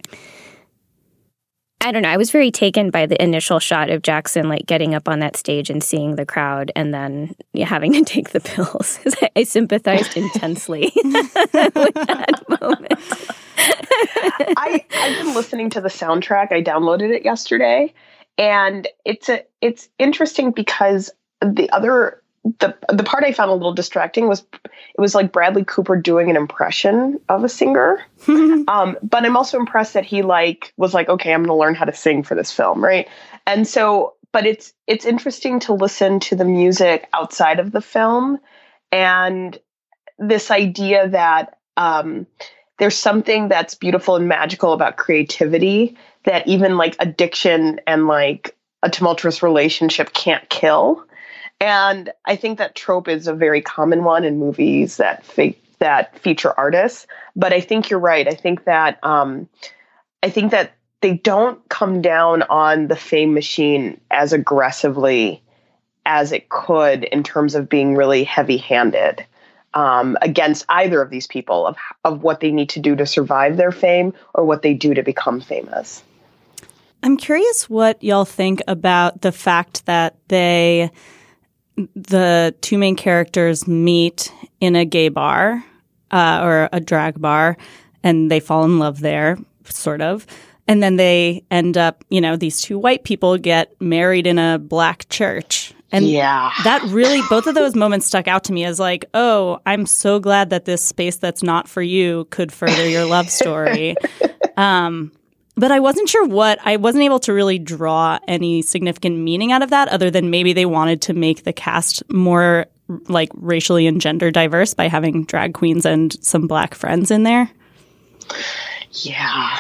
I don't know. I was very taken by the initial shot of Jackson, like, getting up on that stage and seeing the crowd and then yeah, having to take the pills. I, I sympathized intensely with that moment. I, I've been listening to the soundtrack. I downloaded it yesterday, and it's a it's interesting because the other the the part I found a little distracting was it was like Bradley Cooper doing an impression of a singer. um, but I'm also impressed that he like was like, okay, I'm going to learn how to sing for this film, right? And so, but it's it's interesting to listen to the music outside of the film, and this idea that. Um, There's something that's beautiful and magical about creativity that even like addiction and like a tumultuous relationship can't kill. And I think that trope is a very common one in movies that fe- that feature artists. But I think you're right. I think that um, I think that they don't come down on the fame machine as aggressively as it could in terms of being really heavy-handed. Um, against either of these people of of what they need to do to survive their fame or what they do to become famous. I'm curious what y'all think about the fact that they the two main characters meet in a gay bar uh, or a drag bar, and they fall in love there, sort of. And then they end up, you know, these two white people get married in a black church. And yeah. that really, both of those moments stuck out to me as like, oh, I'm so glad that this space that's not for you could further your love story. um, but I wasn't sure what, I wasn't able to really draw any significant meaning out of that other than maybe they wanted to make the cast more like racially and gender diverse by having drag queens and some black friends in there. Yeah.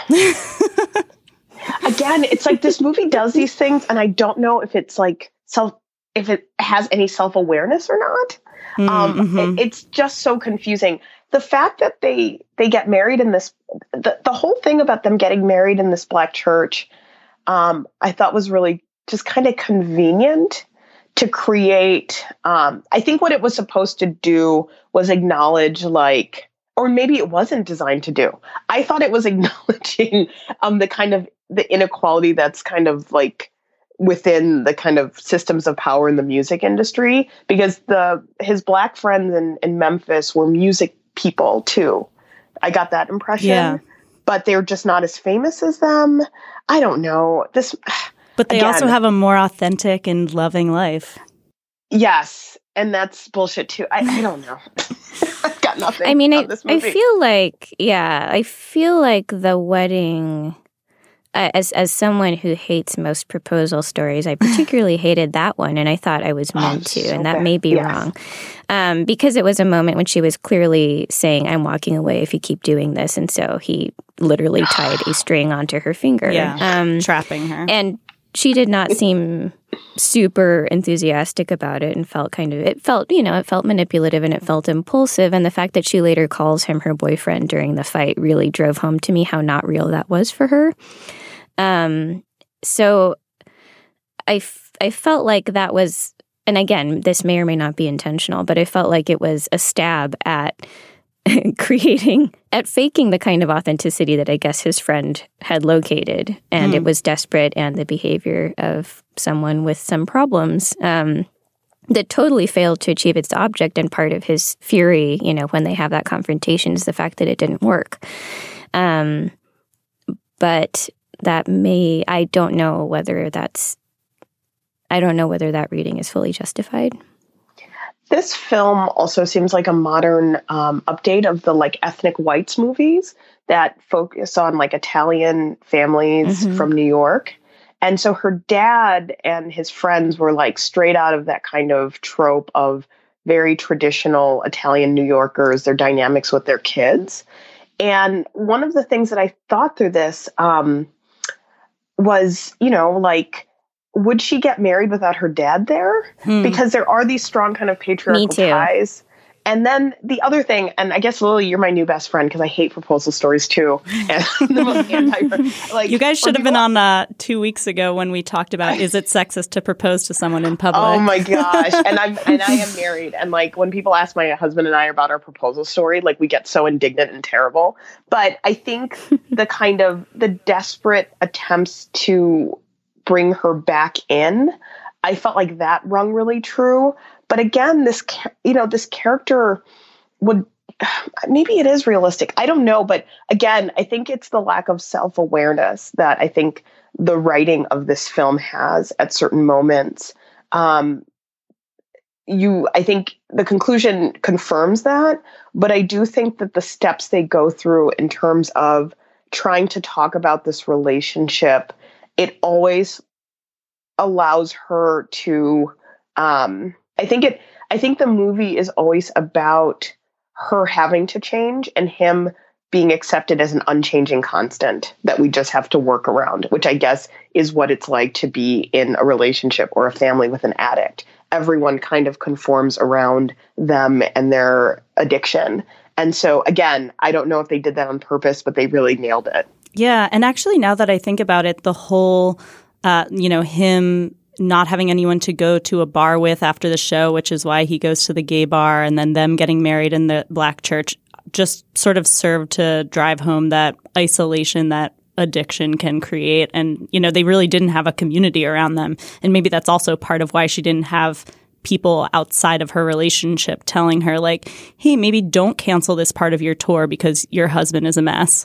Again, it's like this movie does these things, and I don't know if it's like self, if it has any self-awareness or not. Mm-hmm. Um, it, it's just so confusing. The fact that they they get married in this, the, the whole thing about them getting married in this black church, um, I thought was really just kind of convenient to create. Um, I think what it was supposed to do was acknowledge like. Or maybe it wasn't designed to do. I thought it was acknowledging um, the kind of the inequality that's kind of like within the kind of systems of power in the music industry, because the his black friends in, in Memphis were music people too. I got that impression. Yeah. But they're just not as famous as them. I don't know. This But they again, also have a more authentic and loving life. Yes. And that's bullshit too. I, I don't know. I've got nothing. I mean, I, this movie. I feel like, yeah, I feel like the wedding, uh, as as someone who hates most proposal stories, I particularly hated that one, and I thought I was meant oh, to, so and that bad. may be yes. wrong. Um, because it was a moment when she was clearly saying, I'm walking away if you keep doing this, and so he literally tied a string onto her finger. Yeah, um, trapping her. And she did not seem super enthusiastic about it and felt kind of, it felt, you know, it felt manipulative and it felt impulsive. And the fact that she later calls him her boyfriend during the fight really drove home to me how not real that was for her. Um, so I, f- I felt like that was, and again, this may or may not be intentional, but I felt like it was a stab at creating, at faking the kind of authenticity that I guess his friend had located. And mm. it was desperate and the behavior of someone with some problems um, that totally failed to achieve its object. And part of his fury, you know, when they have that confrontation is the fact that it didn't work. Um, but that may, I don't know whether that's, I don't know whether that reading is fully justified. This film also seems like a modern um, update of the like ethnic whites movies that focus on like Italian families mm-hmm. from New York. And so her dad and his friends were like straight out of that kind of trope of very traditional Italian New Yorkers, their dynamics with their kids. And one of the things that I thought through this um, was, you know, like, would she get married without her dad there? Hmm. Because there are these strong kind of patriarchal ties. And then the other thing, and I guess, Lily, you're my new best friend because I hate proposal stories too. And the most anti- like, you guys should have been on uh, two weeks ago when we talked about is it sexist to propose to someone in public? Oh my gosh. And I'm and I am married. And like when people ask my husband and I about our proposal story, like we get so indignant and terrible. But I think the kind of the desperate attempts to bring her back in, I felt like that rung really true. But again, this, you know, this character would, maybe it is realistic. I don't know. But again, I think it's the lack of self-awareness that I think the writing of this film has at certain moments. Um, you, I think the conclusion confirms that, but I do think that the steps they go through in terms of trying to talk about this relationship, it always allows her to, um, I think it, I think the movie is always about her having to change and him being accepted as an unchanging constant that we just have to work around, which I guess is what it's like to be in a relationship or a family with an addict. Everyone kind of conforms around them and their addiction. And so again, I don't know if they did that on purpose, but they really nailed it. Yeah. And actually, now that I think about it, the whole, uh, you know, him not having anyone to go to a bar with after the show, which is why he goes to the gay bar, and then them getting married in the black church, just sort of served to drive home that isolation that addiction can create. And, you know, they really didn't have a community around them. And maybe that's also part of why she didn't have people outside of her relationship telling her, like, hey, maybe don't cancel this part of your tour because your husband is a mess.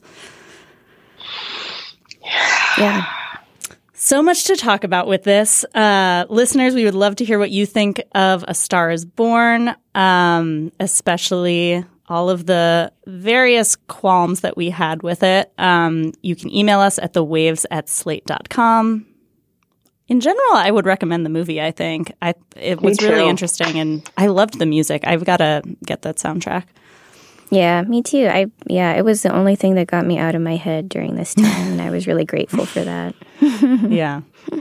Yeah. So much to talk about with this. Uh, listeners, we would love to hear what you think of A Star is Born, um, especially all of the various qualms that we had with it. Um, you can email us at the waves at slate dot com. In general, I would recommend the movie, I think. I It was really interesting, and I loved the music. I've got to get that soundtrack. Yeah, me too. I Yeah, it was the only thing that got me out of my head during this time, and I was really grateful for that. Yeah.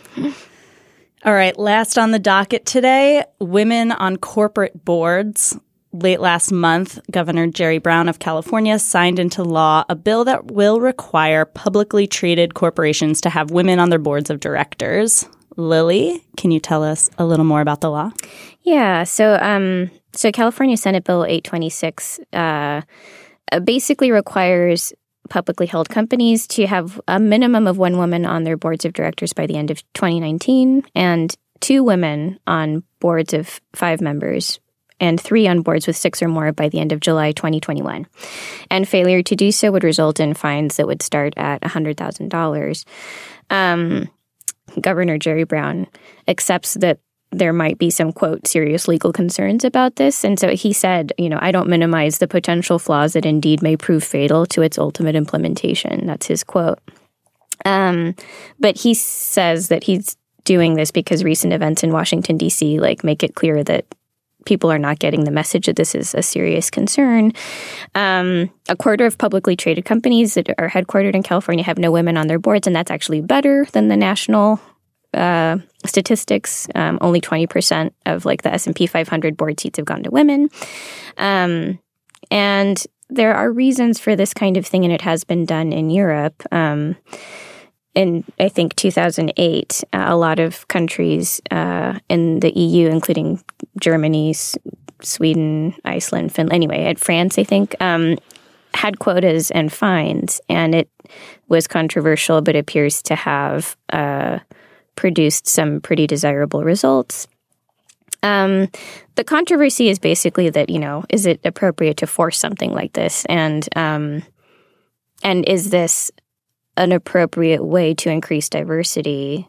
All right, last on the docket today, women on corporate boards. Late last month, Governor Jerry Brown of California signed into law a bill that will require publicly traded corporations to have women on their boards of directors. Lily, can you tell us a little more about the law? Yeah, so um, so California Senate Bill eight twenty-six uh, basically requires publicly held companies to have a minimum of one woman on their boards of directors by the end of twenty nineteen and two women on boards of five members and three on boards with six or more by the end of July twenty twenty-one. And failure to do so would result in fines that would start at one hundred thousand dollars. Um, Governor Jerry Brown accepts that there might be some, quote, serious legal concerns about this. And so he said, you know, I don't minimize the potential flaws that indeed may prove fatal to its ultimate implementation. That's his quote. Um, but he says that he's doing this because recent events in Washington, D C, like, make it clear that people are not getting the message that this is a serious concern. Um, a quarter of publicly traded companies that are headquartered in California have no women on their boards, and that's actually better than the national uh, statistics. Um, only twenty percent of like the S and P five hundred board seats have gone to women. Um, and there are reasons for this kind of thing, and it has been done in Europe. Um, in, I think, two thousand eight, uh, a lot of countries uh, in the E U, including Germany, S- Sweden, Iceland, Finland, anyway, at France, I think, um, had quotas and fines, and it was controversial, but appears to have uh, produced some pretty desirable results. Um, the controversy is basically that, you know, is it appropriate to force something like this? And um, and is this an appropriate way to increase diversity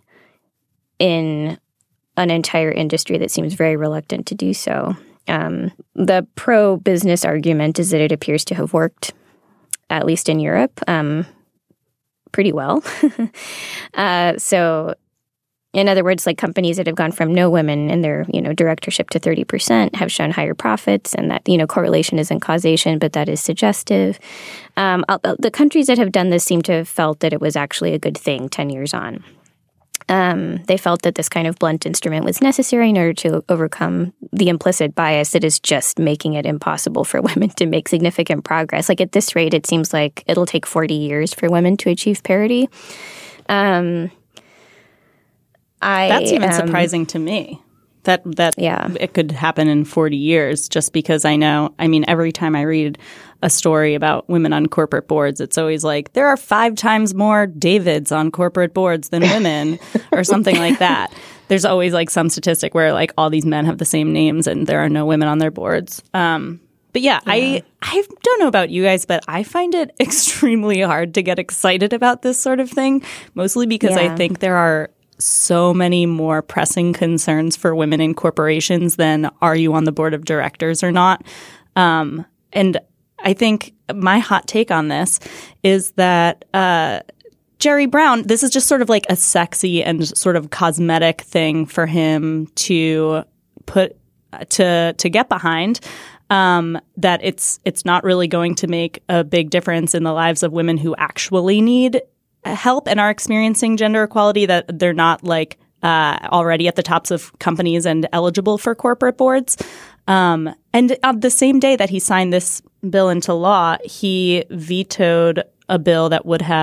in an entire industry that seems very reluctant to do so? Um, the pro-business argument is that it appears to have worked, at least in Europe, um, pretty well. uh, so, in other words, like companies that have gone from no women in their, you know, directorship to thirty percent have shown higher profits, and that, you know, correlation isn't causation, but that is suggestive. Um, the countries that have done this seem to have felt that it was actually a good thing ten years on. Um, they felt that this kind of blunt instrument was necessary in order to overcome the implicit bias that is just making it impossible for women to make significant progress. Like, at this rate, it seems like it'll take forty years for women to achieve parity. Um, I, That's even um, surprising to me. That that yeah. it could happen in forty years, just because I know, I mean, every time I read a story about women on corporate boards, it's always like, there are five times more Davids on corporate boards than women or something like that. There's always like some statistic where like all these men have the same names and there are no women on their boards. Um, but yeah, yeah, I I don't know about you guys, but I find it extremely hard to get excited about this sort of thing, mostly because yeah. I think there are so many more pressing concerns for women in corporations than are you on the board of directors or not. Um, and I think my hot take on this is that uh, Jerry Brown, this is just sort of like a sexy and sort of cosmetic thing for him to put to to get behind. Um, that it's it's not really going to make a big difference in the lives of women who actually need help and are experiencing gender equality, that they're not like uh, already at the tops of companies and eligible for corporate boards. Um, and on the same day that he signed this bill into law, he vetoed a bill that would have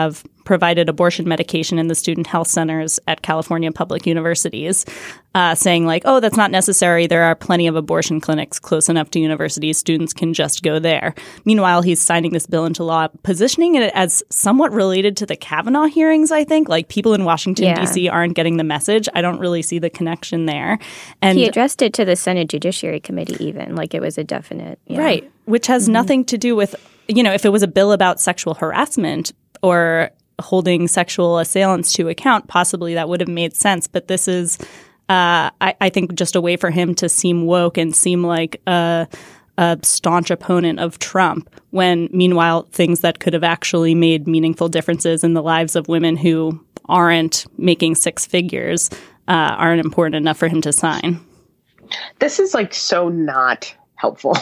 provided abortion medication in the student health centers at California public universities, uh, saying like, oh, that's not necessary. There are plenty of abortion clinics close enough to universities. Students can just go there. Meanwhile, he's signing this bill into law, positioning it as somewhat related to the Kavanaugh hearings, I think. Like people in Washington, yeah. D C aren't getting the message. I don't really see the connection there. And he addressed it to the Senate Judiciary Committee even, like it was a definite. Yeah. Right, which has mm-hmm. nothing to do with, you know, if it was a bill about sexual harassment or holding sexual assailants to account, possibly that would have made sense. But this is, uh, I, I think, just a way for him to seem woke and seem like a, a staunch opponent of Trump, when meanwhile, things that could have actually made meaningful differences in the lives of women who aren't making six figures uh, aren't important enough for him to sign. This is like so not helpful.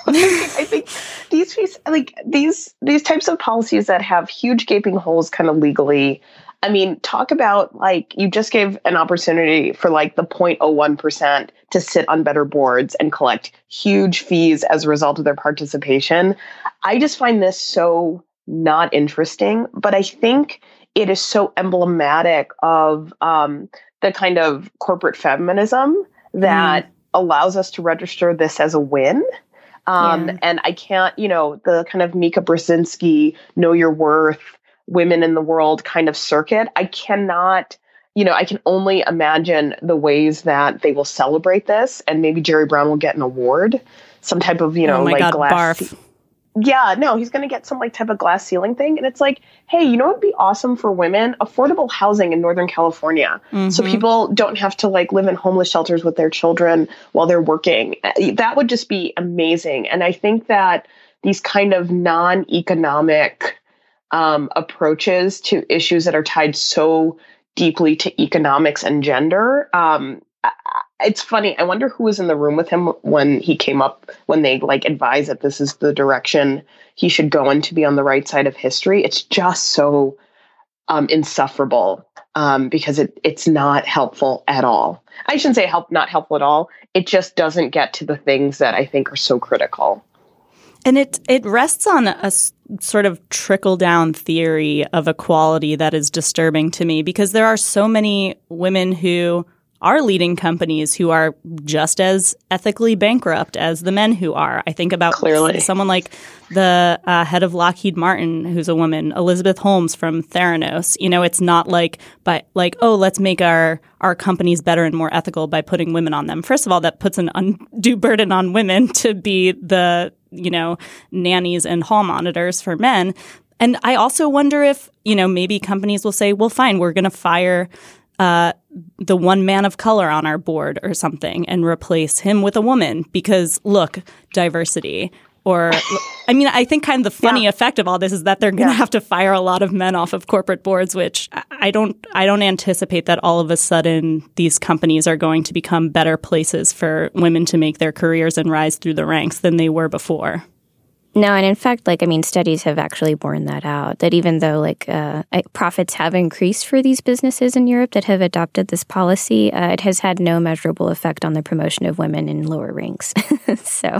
I think these like these these types of policies that have huge gaping holes kind of legally. I mean, talk about like you just gave an opportunity for like the zero point zero one percent to sit on better boards and collect huge fees as a result of their participation. I just find this so not interesting, but I think it is so emblematic of um, the kind of corporate feminism that mm. allows us to register this as a win. Um, yeah. And I can't, you know, the kind of Mika Brzezinski, know your worth, women in the world kind of circuit. I cannot, you know, I can only imagine the ways that they will celebrate this. And maybe Jerry Brown will get an award, some type of, you know, oh my like God, glass. barf. Yeah, no, he's going to get some like type of glass ceiling thing. And it's like, hey, you know what would be awesome for women? Affordable housing in Northern California. Mm-hmm. So people don't have to like live in homeless shelters with their children while they're working. That would just be amazing. And I think that these kind of non-economic um, approaches to issues that are tied so deeply to economics and gender, um, it's funny. I wonder who was in the room with him when he came up, when they like advised that this is the direction he should go in to be on the right side of history. It's just so um, insufferable um, because it it's not helpful at all. I shouldn't say help, not helpful at all. It just doesn't get to the things that I think are so critical. And it it rests on a, a sort of trickle-down theory of equality that is disturbing to me, because there are so many women who are leading companies who are just as ethically bankrupt as the men who are. I think about Clearly. someone like the uh, head of Lockheed Martin, who's a woman, Elizabeth Holmes from Theranos. You know, it's not like, but like, oh, let's make our, our companies better and more ethical by putting women on them. First of all, that puts an undue burden on women to be the, you know, nannies and hall monitors for men. And I also wonder if, you know, maybe companies will say, well, fine, we're going to fire uh, the one man of color on our board or something and replace him with a woman because, look, diversity. Or, I mean, I think kind of the funny yeah. effect of all this is that they're going to yeah. have to fire a lot of men off of corporate boards, which I don't, I don't anticipate that all of a sudden these companies are going to become better places for women to make their careers and rise through the ranks than they were before. No, and in fact, like, I mean, studies have actually borne that out, that even though, like, uh, profits have increased for these businesses in Europe that have adopted this policy, uh, it has had no measurable effect on the promotion of women in lower ranks. so,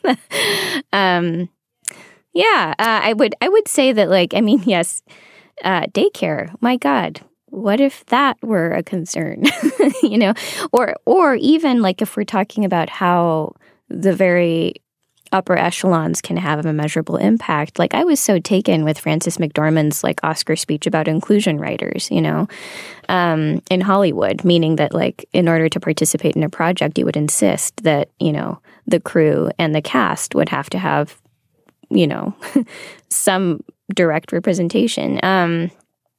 um, yeah, uh, I would I would say that, like, I mean, yes, uh, daycare, my God, what if that were a concern, you know? Or, or even, like, if we're talking about how the very upper echelons can have a measurable impact. Like, I was so taken with Frances McDormand's like Oscar speech about inclusion writers, you know, um, in Hollywood, meaning that like in order to participate in a project, you would insist that, you know, the crew and the cast would have to have, you know, some direct representation. Um,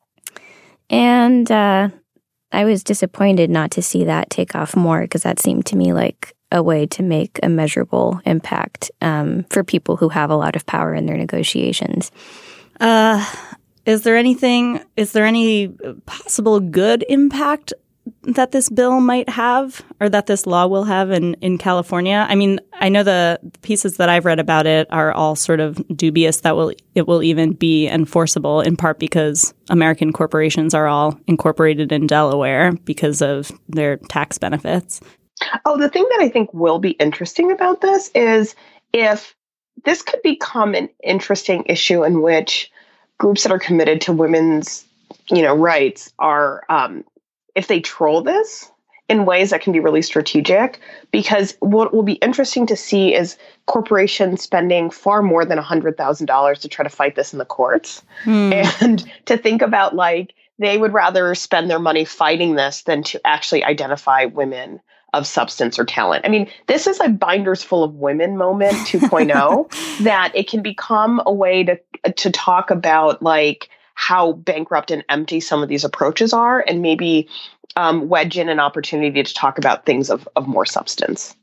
and uh, I was disappointed not to see that take off more because that seemed to me like a way to make a measurable impact um, for people who have a lot of power in their negotiations. Uh, is there anything, is there any possible good impact that this bill might have or that this law will have in, in California? I mean, I know the pieces that I've read about it are all sort of dubious that will it will even be enforceable, in part because American corporations are all incorporated in Delaware because of their tax benefits. Oh, the thing that I think will be interesting about this is if this could become an interesting issue in which groups that are committed to women's you know, writes are um, if they troll this in ways that can be really strategic, because what will be interesting to see is corporations spending far more than one hundred thousand dollars to try to fight this in the courts. Hmm. And to think about, like, they would rather spend their money fighting this than to actually identify women of substance or talent. I mean, this is a binders full of women moment two point oh that it can become a way to to talk about, like, how bankrupt and empty some of these approaches are, and maybe um, wedge in an opportunity to talk about things of, of more substance.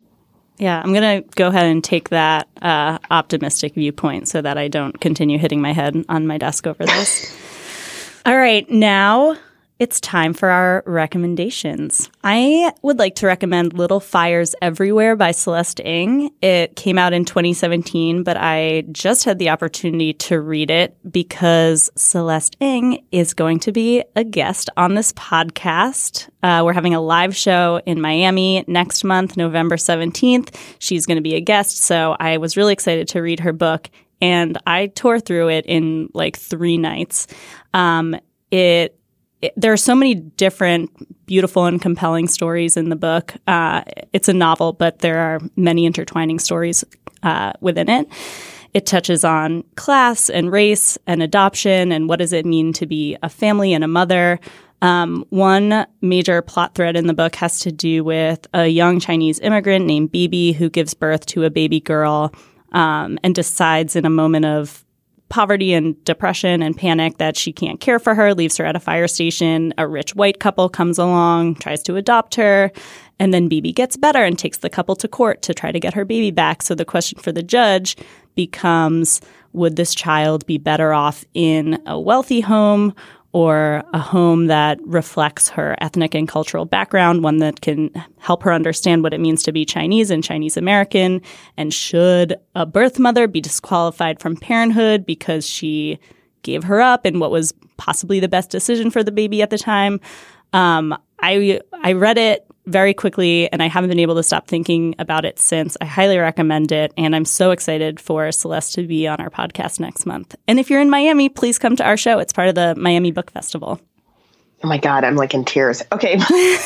Yeah, I'm going to go ahead and take that uh, optimistic viewpoint so that I don't continue hitting my head on my desk over this. All right, now it's time for our recommendations. I would like to recommend Little Fires Everywhere by Celeste Ng. It came out in twenty seventeen, but I just had the opportunity to read it because Celeste Ng is going to be a guest on this podcast. Uh, we're having a live show in Miami next month, November seventeenth. She's going to be a guest, so I was really excited to read her book, and I tore through it in like three nights. Um, it There are so many different beautiful and compelling stories in the book. Uh, it's a novel, but there are many intertwining stories uh, within it. It touches on class and race and adoption and what does it mean to be a family and a mother. Um, one major plot thread in the book has to do with a young Chinese immigrant named Bibi who gives birth to a baby girl um, and decides in a moment of poverty and depression and panic that she can't care for her, leaves her at a fire station. A rich white couple comes along, tries to adopt her, and then Bibi gets better and takes the couple to court to try to get her baby back. So the question for the judge becomes, would this child be better off in a wealthy home or a home that reflects her ethnic and cultural background, one that can help her understand what it means to be Chinese and Chinese American? And should a birth mother be disqualified from parenthood because she gave her up in what was possibly the best decision for the baby at the time? Um, I I read it very quickly, and I haven't been able to stop thinking about it since. I highly recommend it, and I'm so excited for Celeste to be on our podcast next month. And if you're in Miami, please come to our show. It's part of the Miami Book Festival. Oh my God, I'm like in tears. Okay.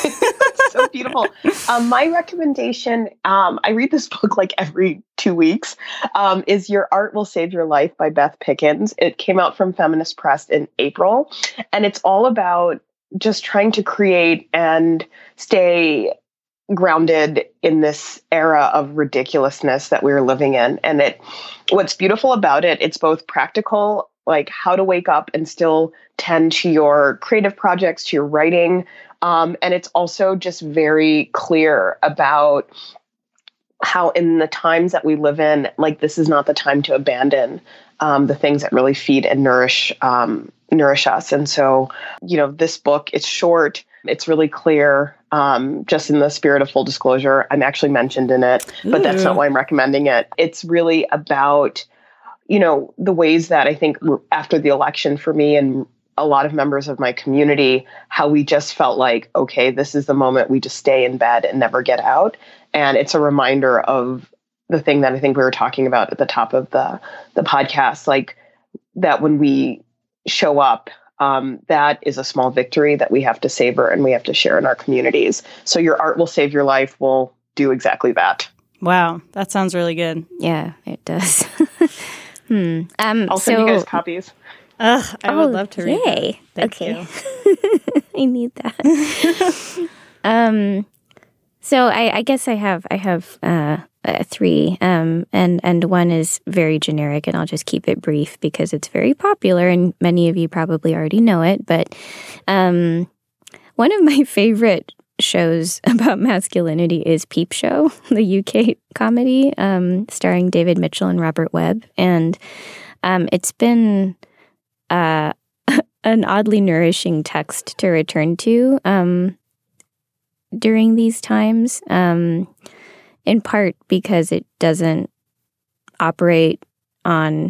So beautiful. Um, my recommendation, um, I read this book like every two weeks, um, is Your Art Will Save Your Life by Beth Pickens. It came out from Feminist Press in April, and it's all about just trying to create and stay grounded in this era of ridiculousness that we're living in. And it, what's beautiful about it, it's both practical, like how to wake up and still tend to your creative projects, to your writing. Um, and it's also just very clear about how in the times that we live in, like this is not the time to abandon um, the things that really feed and nourish um, nourish us. And so, you know, this book, it's short, it's really clear. Um, just in the spirit of full disclosure, I'm actually mentioned in it, but that's not why I'm recommending it. It's really about, you know, the ways that I think after the election for me and a lot of members of my community, how we just felt like, okay, this is the moment we just stay in bed and never get out. And it's a reminder of the thing that I think we were talking about at the top of the, the podcast, like that when we show up, um, that is a small victory that we have to savor and we have to share in our communities. So Your Art Will Save Your Life will do exactly that. Wow, that sounds really good. Yeah, it does. hmm. Um, I'll send so, you guys copies. Ugh, I oh, would love to read yay. that. Thank okay. you. I need that. um, so I, I guess I have I have uh, uh, three, um, and and one is very generic, and I'll just keep it brief because it's very popular, and many of you probably already know it. But um, one of my favorite shows about masculinity is Peep Show, the U K comedy um, starring David Mitchell and Robert Webb, and um, it's been uh, an oddly nourishing text to return to um, during these times, um, in part because it doesn't operate on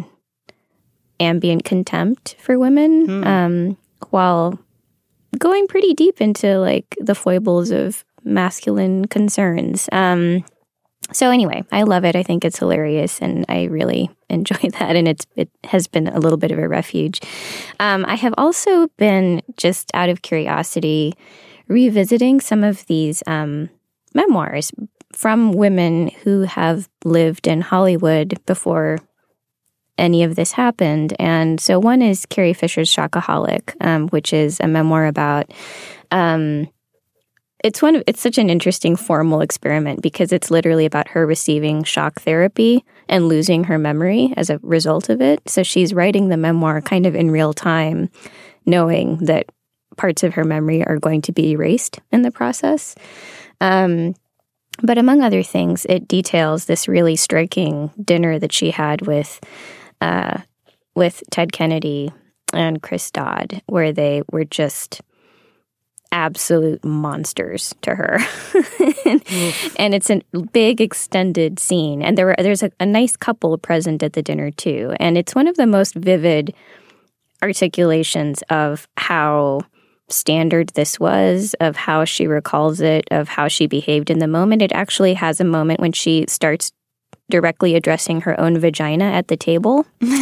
ambient contempt for women, mm. um, while going pretty deep into like the foibles of masculine concerns. Um, so anyway, I love it. I think it's hilarious, and I really enjoy that. And it's it has been a little bit of a refuge. Um, I have also been, just out of curiosity, revisiting some of these um, memoirs from women who have lived in Hollywood before any of this happened. And so one is Carrie Fisher's Shockaholic, um, which is a memoir about... Um, It's one of, it's such an interesting formal experiment because it's literally about her receiving shock therapy and losing her memory as a result of it. So she's writing the memoir kind of in real time, knowing that parts of her memory are going to be erased in the process. Um, but among other things, it details this really striking dinner that she had with uh, with Ted Kennedy and Chris Dodd, where they were just absolute monsters to her. and, and it's a big extended scene. And there were there's a, a nice couple present at the dinner too. And it's one of the most vivid articulations of how standard this was, of how she recalls it, of how she behaved in the moment. It actually has a moment when she starts directly addressing her own vagina at the table.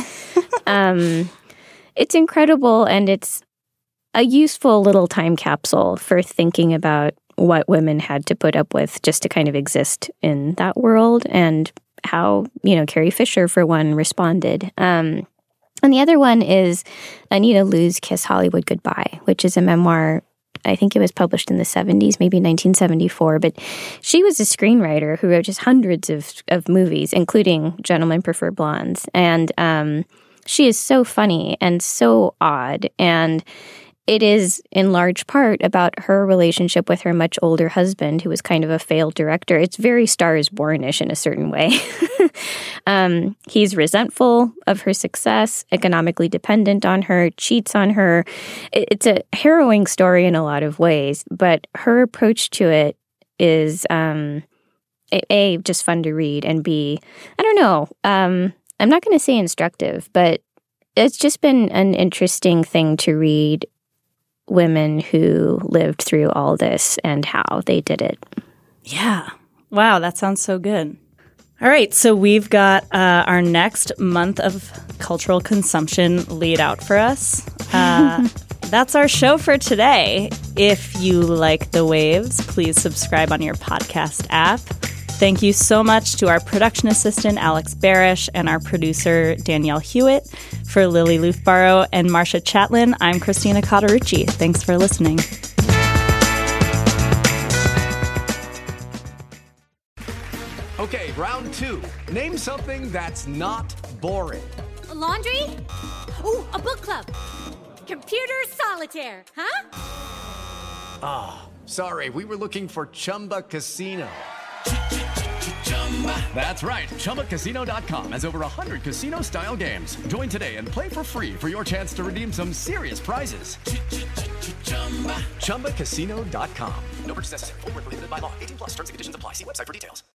um, it's incredible, and it's a useful little time capsule for thinking about what women had to put up with just to kind of exist in that world, and how, you know, Carrie Fisher, for one, responded. Um, and the other one is Anita Lou's Kiss Hollywood Goodbye, which is a memoir. I think it was published in the seventies, maybe nineteen seventy-four. But she was a screenwriter who wrote just hundreds of, of movies, including Gentlemen Prefer Blondes. And um, she is so funny and so odd. And it is in large part about her relationship with her much older husband, who was kind of a failed director. It's very Star is Born-ish in a certain way. um, he's resentful of her success, economically dependent on her, cheats on her. It's a harrowing story in a lot of ways, but her approach to it is, um, A, just fun to read, and B, I don't know, um, I'm not going to say instructive, but it's just been an interesting thing to read women who lived through all this and how they did it. Yeah. Wow, that sounds so good. All right, so we've got uh, our next month of cultural consumption laid out for us. Uh, that's our show for today. If you like The Waves, please subscribe on your podcast app. Thank you so much to our production assistant, Alex Barish, and our producer, Danielle Hewitt. For Lily Luthborough and Marcia Chatlin, I'm Christina Cauterucci. Thanks for listening. Okay, round two. Name something that's not boring. A laundry? Ooh, a book club. Computer solitaire, huh? Ah, oh, sorry, we were looking for Chumba Casino. That's right. Chumba Casino dot com has over one hundred casino-style games. Join today and play for free for your chance to redeem some serious prizes. Chumba Casino dot com. No purchase necessary. Void where prohibited by law. eighteen plus. Terms and conditions apply. See website for details.